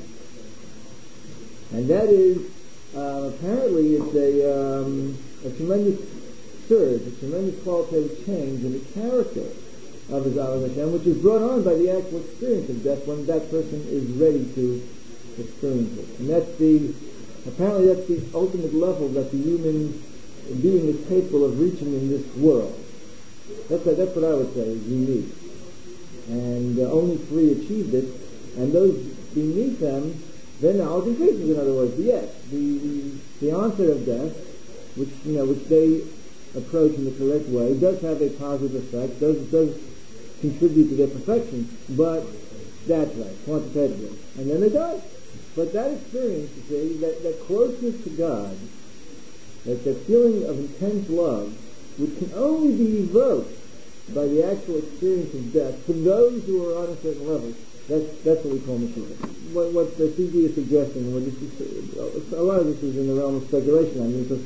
and that is uh, apparently it's a um, a tremendous surge, a tremendous qualitative change in the character of his Ahavas Hashem, which is brought on by the actual experience of death when that person is ready to experience it. And that's the, apparently that's the ultimate level that the human being is capable of reaching in this world. That's, that's what I would say is unique. And uh, only three achieved it, and those beneath them, their knowledge increases, in other words. Yes, the, the, the onset of death, which, you know, which they approach in the correct way, does have a positive effect, does does contribute to their perfection, but that's right, quantitatively. And then they die. But that experience, you see, that, that closeness to God, that, that feeling of intense love, which can only be evoked by the actual experience of death for those who are on a certain level, that's, that's what we call Mashiach. What, what the C D is suggesting, what this is, a lot of this is in the realm of speculation, I mean, because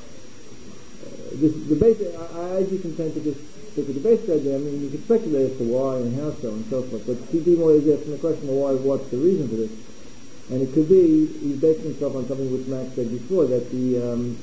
This, the basic, I, I'd be content to just stick with the basic idea. I mean, you could speculate as to why and how so and so forth, but C D more is asking the question of why, what's the reason for this? And it could be, he's basing himself on something which Max said before, that the, um,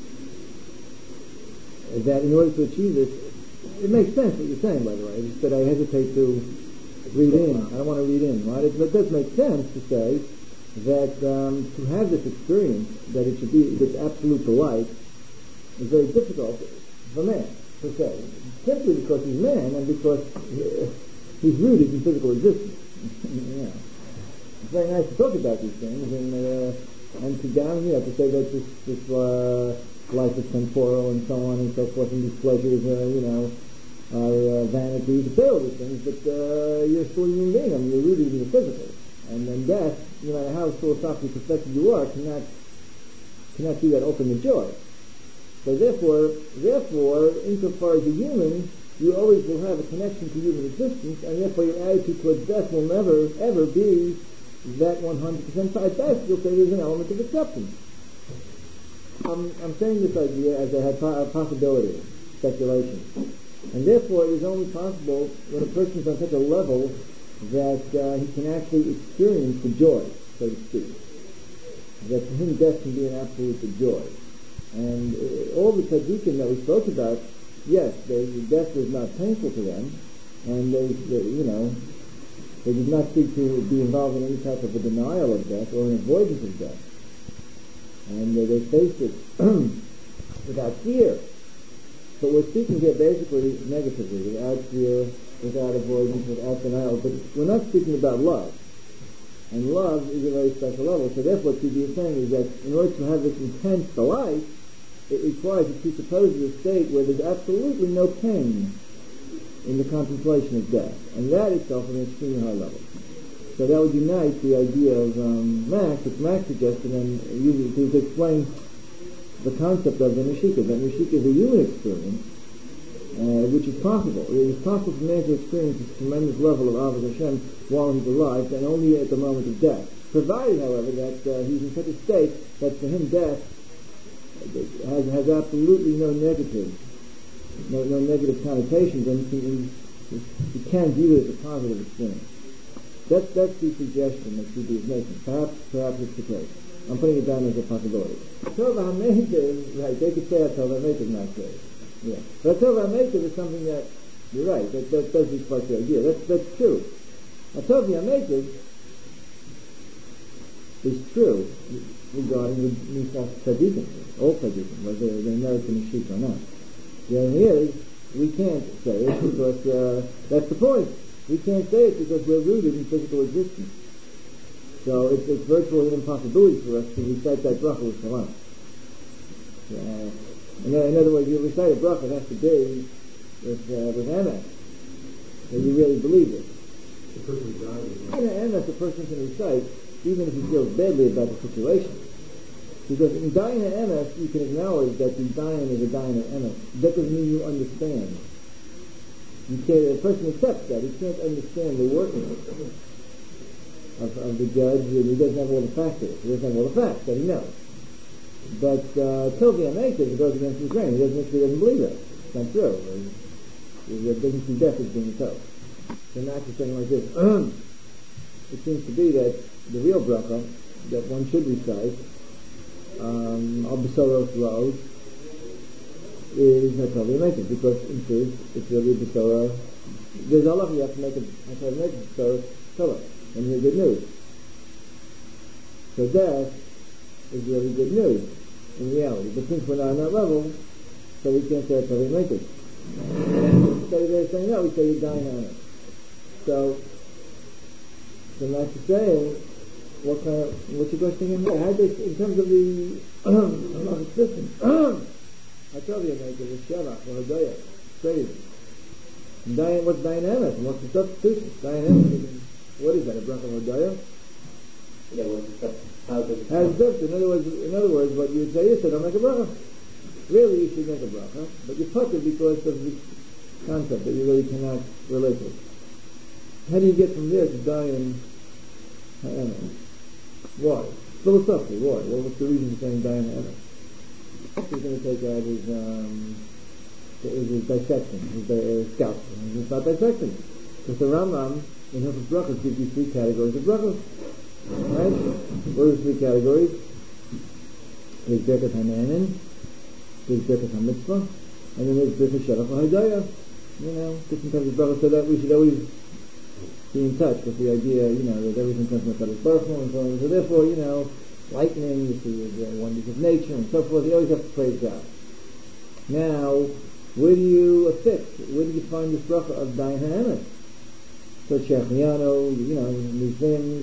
that in order to achieve this, it makes sense what you're saying, by the way. It's just that I hesitate to read in. I don't want to read in, right? It, it does make sense to say that um, to have this experience, that it should be this absolute delight, is very difficult for man, per se, simply because he's man and because uh, he's rooted in physical existence. Yeah. it's very nice to talk about these things, and uh, and to down, you know, to say that this this uh, life is temporal and so on and so forth, and these pleasures, uh, you know, are uh, vanity. To say all these things, but uh, you're still a human being. I mean, you're rooted in the physical, and then death, no matter how philosophically perfected you are, cannot cannot be that ultimate joy. So therefore, therefore, insofar as a human, you always will have a connection to human existence, and therefore your attitude towards death will never, ever be that one hundred percent. At best, you'll say there's an element of acceptance. I'm, I'm saying this idea as a, a possibility, speculation. And therefore, it is only possible when a person is on such a level that uh, he can actually experience the joy, so to speak. That for him, death can be an absolute joy. And uh, all the tzaddikim that we spoke about, yes, they, death was not painful to them, and they, they, you know, they did not seek to be involved in any type of a denial of death or an avoidance of death. And uh, they faced it without fear. But we're speaking here basically negatively, without fear, without avoidance, without denial. But we're not speaking about love. And love is a very special level. So therefore what T B is saying is that in order to have this intense delight, it requires, it presupposes a state where there's absolutely no pain in the contemplation of death. And that itself is an extremely high level. So that would unite the idea of um, Max, which Max suggested, and usually to, to explain the concept of the Neshika. That Neshika is a human experience, uh, which is possible. It is possible for man to experience this tremendous level of Avos Hashem while he's alive, and only at the moment of death. Provided, however, that uh, he's in such a state that for him death has, has absolutely no negative, no, no negative connotations, and he can, he, he can view it as a positive experience. That's, that's the suggestion that T B is making. Perhaps, perhaps it's the case. I'm putting it down as a possibility. Tova HaMeitiv, right, they could say that Tova HaMeitiv not good. Yeah. But Tova HaMeitiv is something that, you're right, that, that does reflect the idea. That's, that's true. Now, Tova HaMeitiv is true regarding the Nisas Tzadikim, all Tzadikim, whether they merit the Neshika or not. The only is, we can't say it because uh, that's the point. We can't say it because we're rooted in physical existence. So it's, it's virtually an impossibility for us to recite that bracha with salam. Uh, in, in other words, you recite a bracha, it has to be with, uh, with emes. So you really believe it. The person died. And emes, the person can recite, even if he feels badly about the situation. Because in dying at emes, you can acknowledge that the dying is a dying at emes. That doesn't mean you understand. You can't, a person accepts that. He can't understand the working of, of the judge, and he doesn't have all the facts. He doesn't have all the facts that he knows. But uh, Tova HaMeitiv, it goes against his grain. He doesn't, he doesn't believe it. It's not true. He, he doesn't see death as being so. So Max is saying like this. It seems to be that the real bracha that one should recite, um, Al Besoros Rose, is not Tova HaMeitiv, because in truth it's really Besora. There's Allah, you have to make a have to make a Besora Torah, and hear good news. So death is really good news in reality. But since we're not on that level, so we can't say Tova HaMeitiv. So they're saying no, we say you're dying on it. So so Max is saying, what kind of what's your question again? Yeah, how they, in terms of the um system. I told you, make it a Shavach or Hodaya. Crazy. Dayan, what's Dayan Emes? What's the substitution? Dayan Emes, what is that, a bracha of Hodaya? Yeah, what's the substitution? How does it As a substitute. In other words, in other words, what you would say is, don't make a bracha. Really, you should make a bracha, but you put it because of the concept that you really cannot relate to. How do you get from there to Dayan Emes? Why? Philosophically, why? Well, what's the reason for saying Dayan Emes? He's going to take out his, um, his, his dissection, his uh, scalp. It's not dissection. Because the Rambam in Hilchos Brachos gives you three categories of brachos. Right? What are the three categories? There's Birkat HaNe'enin, there's Birkat HaMitzvah, and then there's Birkat Shavach HaHodaya. You know, different types of brachos, so that we should always be in touch with the idea, you know, that everything comes from HaKadosh Baruch Hu, and so on. So therefore, you know, lightning, you see the wonders of nature, and so forth. You always have to praise God. Now, where do you affix? Where do you find this bracha of Dayan HaEmes? So Shechiano, you know, these things,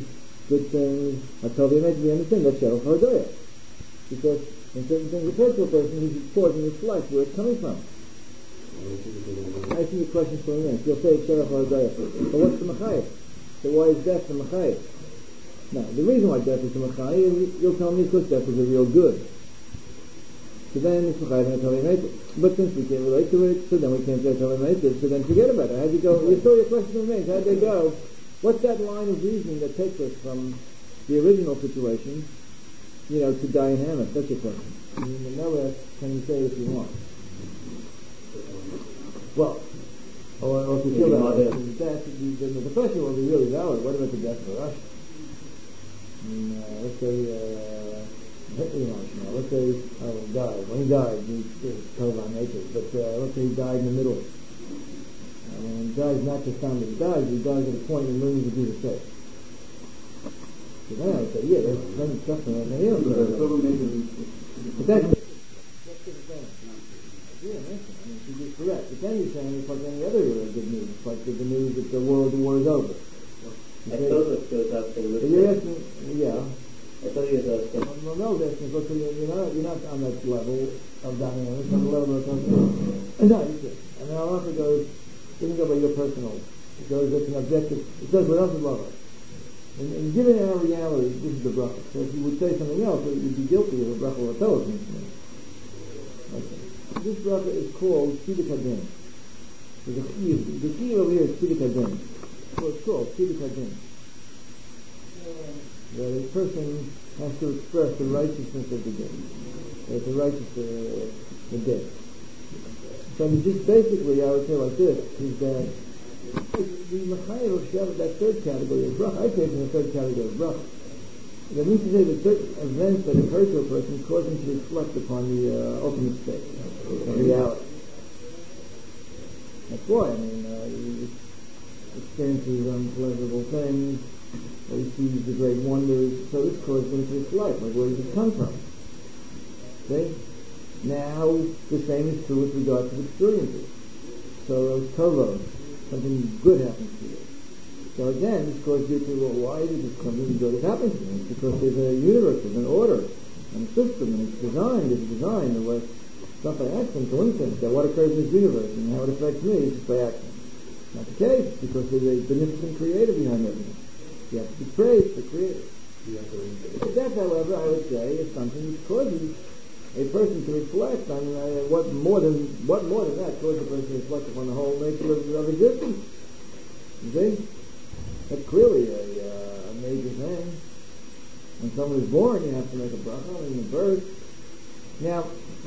good things are totally made to be understood. That's Shalach HaHodoyah. Because when certain things occur to a person, he should pause and reflect where it's coming from. I see your question for a minute. You'll say it's Shalach HaHodoyah. But what's the Machayev? So why is death the Machayev? Now, the reason why death is the Machayev is you'll tell me because death is a real good. So then it's Machayev and Totally made it. But since we can't relate to it, so then we can't say Totally made it, so then forget about it. How'd you go? You saw your question remains. How'd they go? What's that line of reasoning that takes us from the original situation, you know, to die in Hamath? That's your question. You know that, can you say it if you want? Well, or, or if you feel that way, the, the, the question will be really valid. What about the death of Rashi? I mean, uh, let's say, uh, you know, let's say uh, he died. When he died, he was told on nature, but uh, let's say he died in the middle. I mean, he dies not just time that he dies, he dies at a point when millions of people say. So then I would say, yeah, there's plenty of stuff in it. But that's that's different. Yeah, I mean, she's correct. But then you're saying it's like any other good news. It's like the news that the world, the war is over. I thought it was asking. You're asking, yeah. I thought you were asking. Well, no, that's look, you're not, you're not on that level of dynamics. On the level of something. No, you see. I mean, Allah goes, it doesn't go by your personal. It goes, it's an objective. It says what else is love. And, and given our reality, this is the bracha. So if you would say something else, you'd be guilty of a bracha or a Torah. Okay. This bracha is called Tziduk Hadin. The key over here is Tziduk Hadin. So it's called Tziduk Hadin. That a person has to express the righteousness of the day. That the righteous uh, the day. So just basically, I would say like this, is that the Machayev of Shabbat, that third category of bracha, I take in the third category of bracha. That means to say that certain events that occur to a person cause him to reflect upon the uh, ultimate state of reality. That's why, I mean, uh, he experiences unpleasurable things, or he sees the great wonders, so this causes him to reflect, like where does it come from? See? Now, the same is true with regard to experiences. So, Tovo, something good happens to you. So again, this causes you to, well, why did something good has happened to me? It's because there's a universe, there's an order, and a system, and it's designed, it's designed, and it's not by accident, coincidence, that what occurs in this universe and how it affects me is just by accident. Not the case, because there's a beneficent creator behind everything. You have to be praised for creator. But that, however, I would say, is something which causes a person to reflect on uh, what more than what more than that causes a person to reflect upon the whole nature of, of existence. You see? That's clearly a, uh, a major thing. When someone is born, you have to make a bracha in the birth. Now,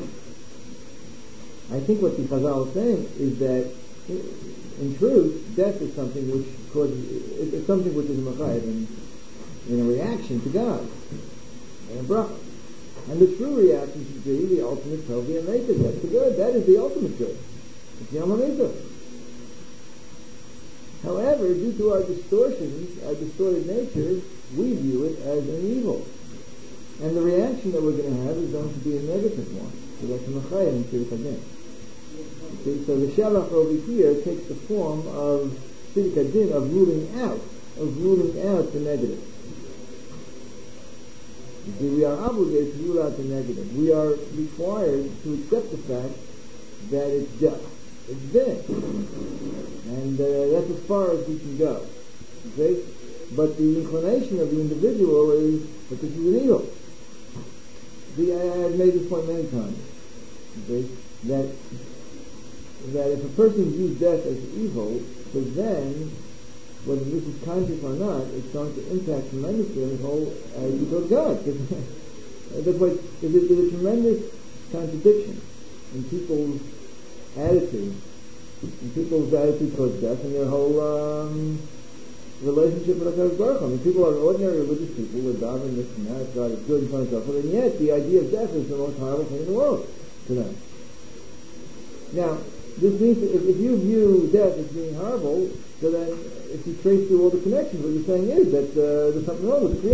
I think what the Chazal is saying is that, in truth, death is something which causes, it's something which is a machayev in, in a reaction to God, and a bracha. And the true reaction should be the ultimate Tovia Meitiv. That's the good. That is the ultimate good. It's Yom HaMeitiv. However, due to our distortions, our distorted nature, we view it as an evil. And the reaction that we're going to have is going to be a negative one. So that's a Machayev in Tziduk Hadin. See, so the Shalach over here takes the form of Tziduk Hadin, of ruling out, of ruling out the negative. You see, we are obligated to rule out the negative. We are required to accept the fact that it's just. It's there. And uh, that's as far as we can go. Okay? But the inclination of the individual is that this is an evil. See, I, I've made this point many times. Okay? That, that if a person views death as evil, so then, whether this is conscious or not, it's going to impact tremendously on his whole attitude toward God. That's why there's a tremendous contradiction in people's attitude, in people's attitude towards death, and their whole um, relationship with HaKadosh Baruch Hu. I mean, people are ordinary religious people who are davening this and that, God is good and so on and so forth, and yet the idea of death is the most horrible thing in the world to them. Now, this means that if, if you view death as being horrible, so then if you trace through all the connections, what you're saying is that uh, there's something wrong with the creation.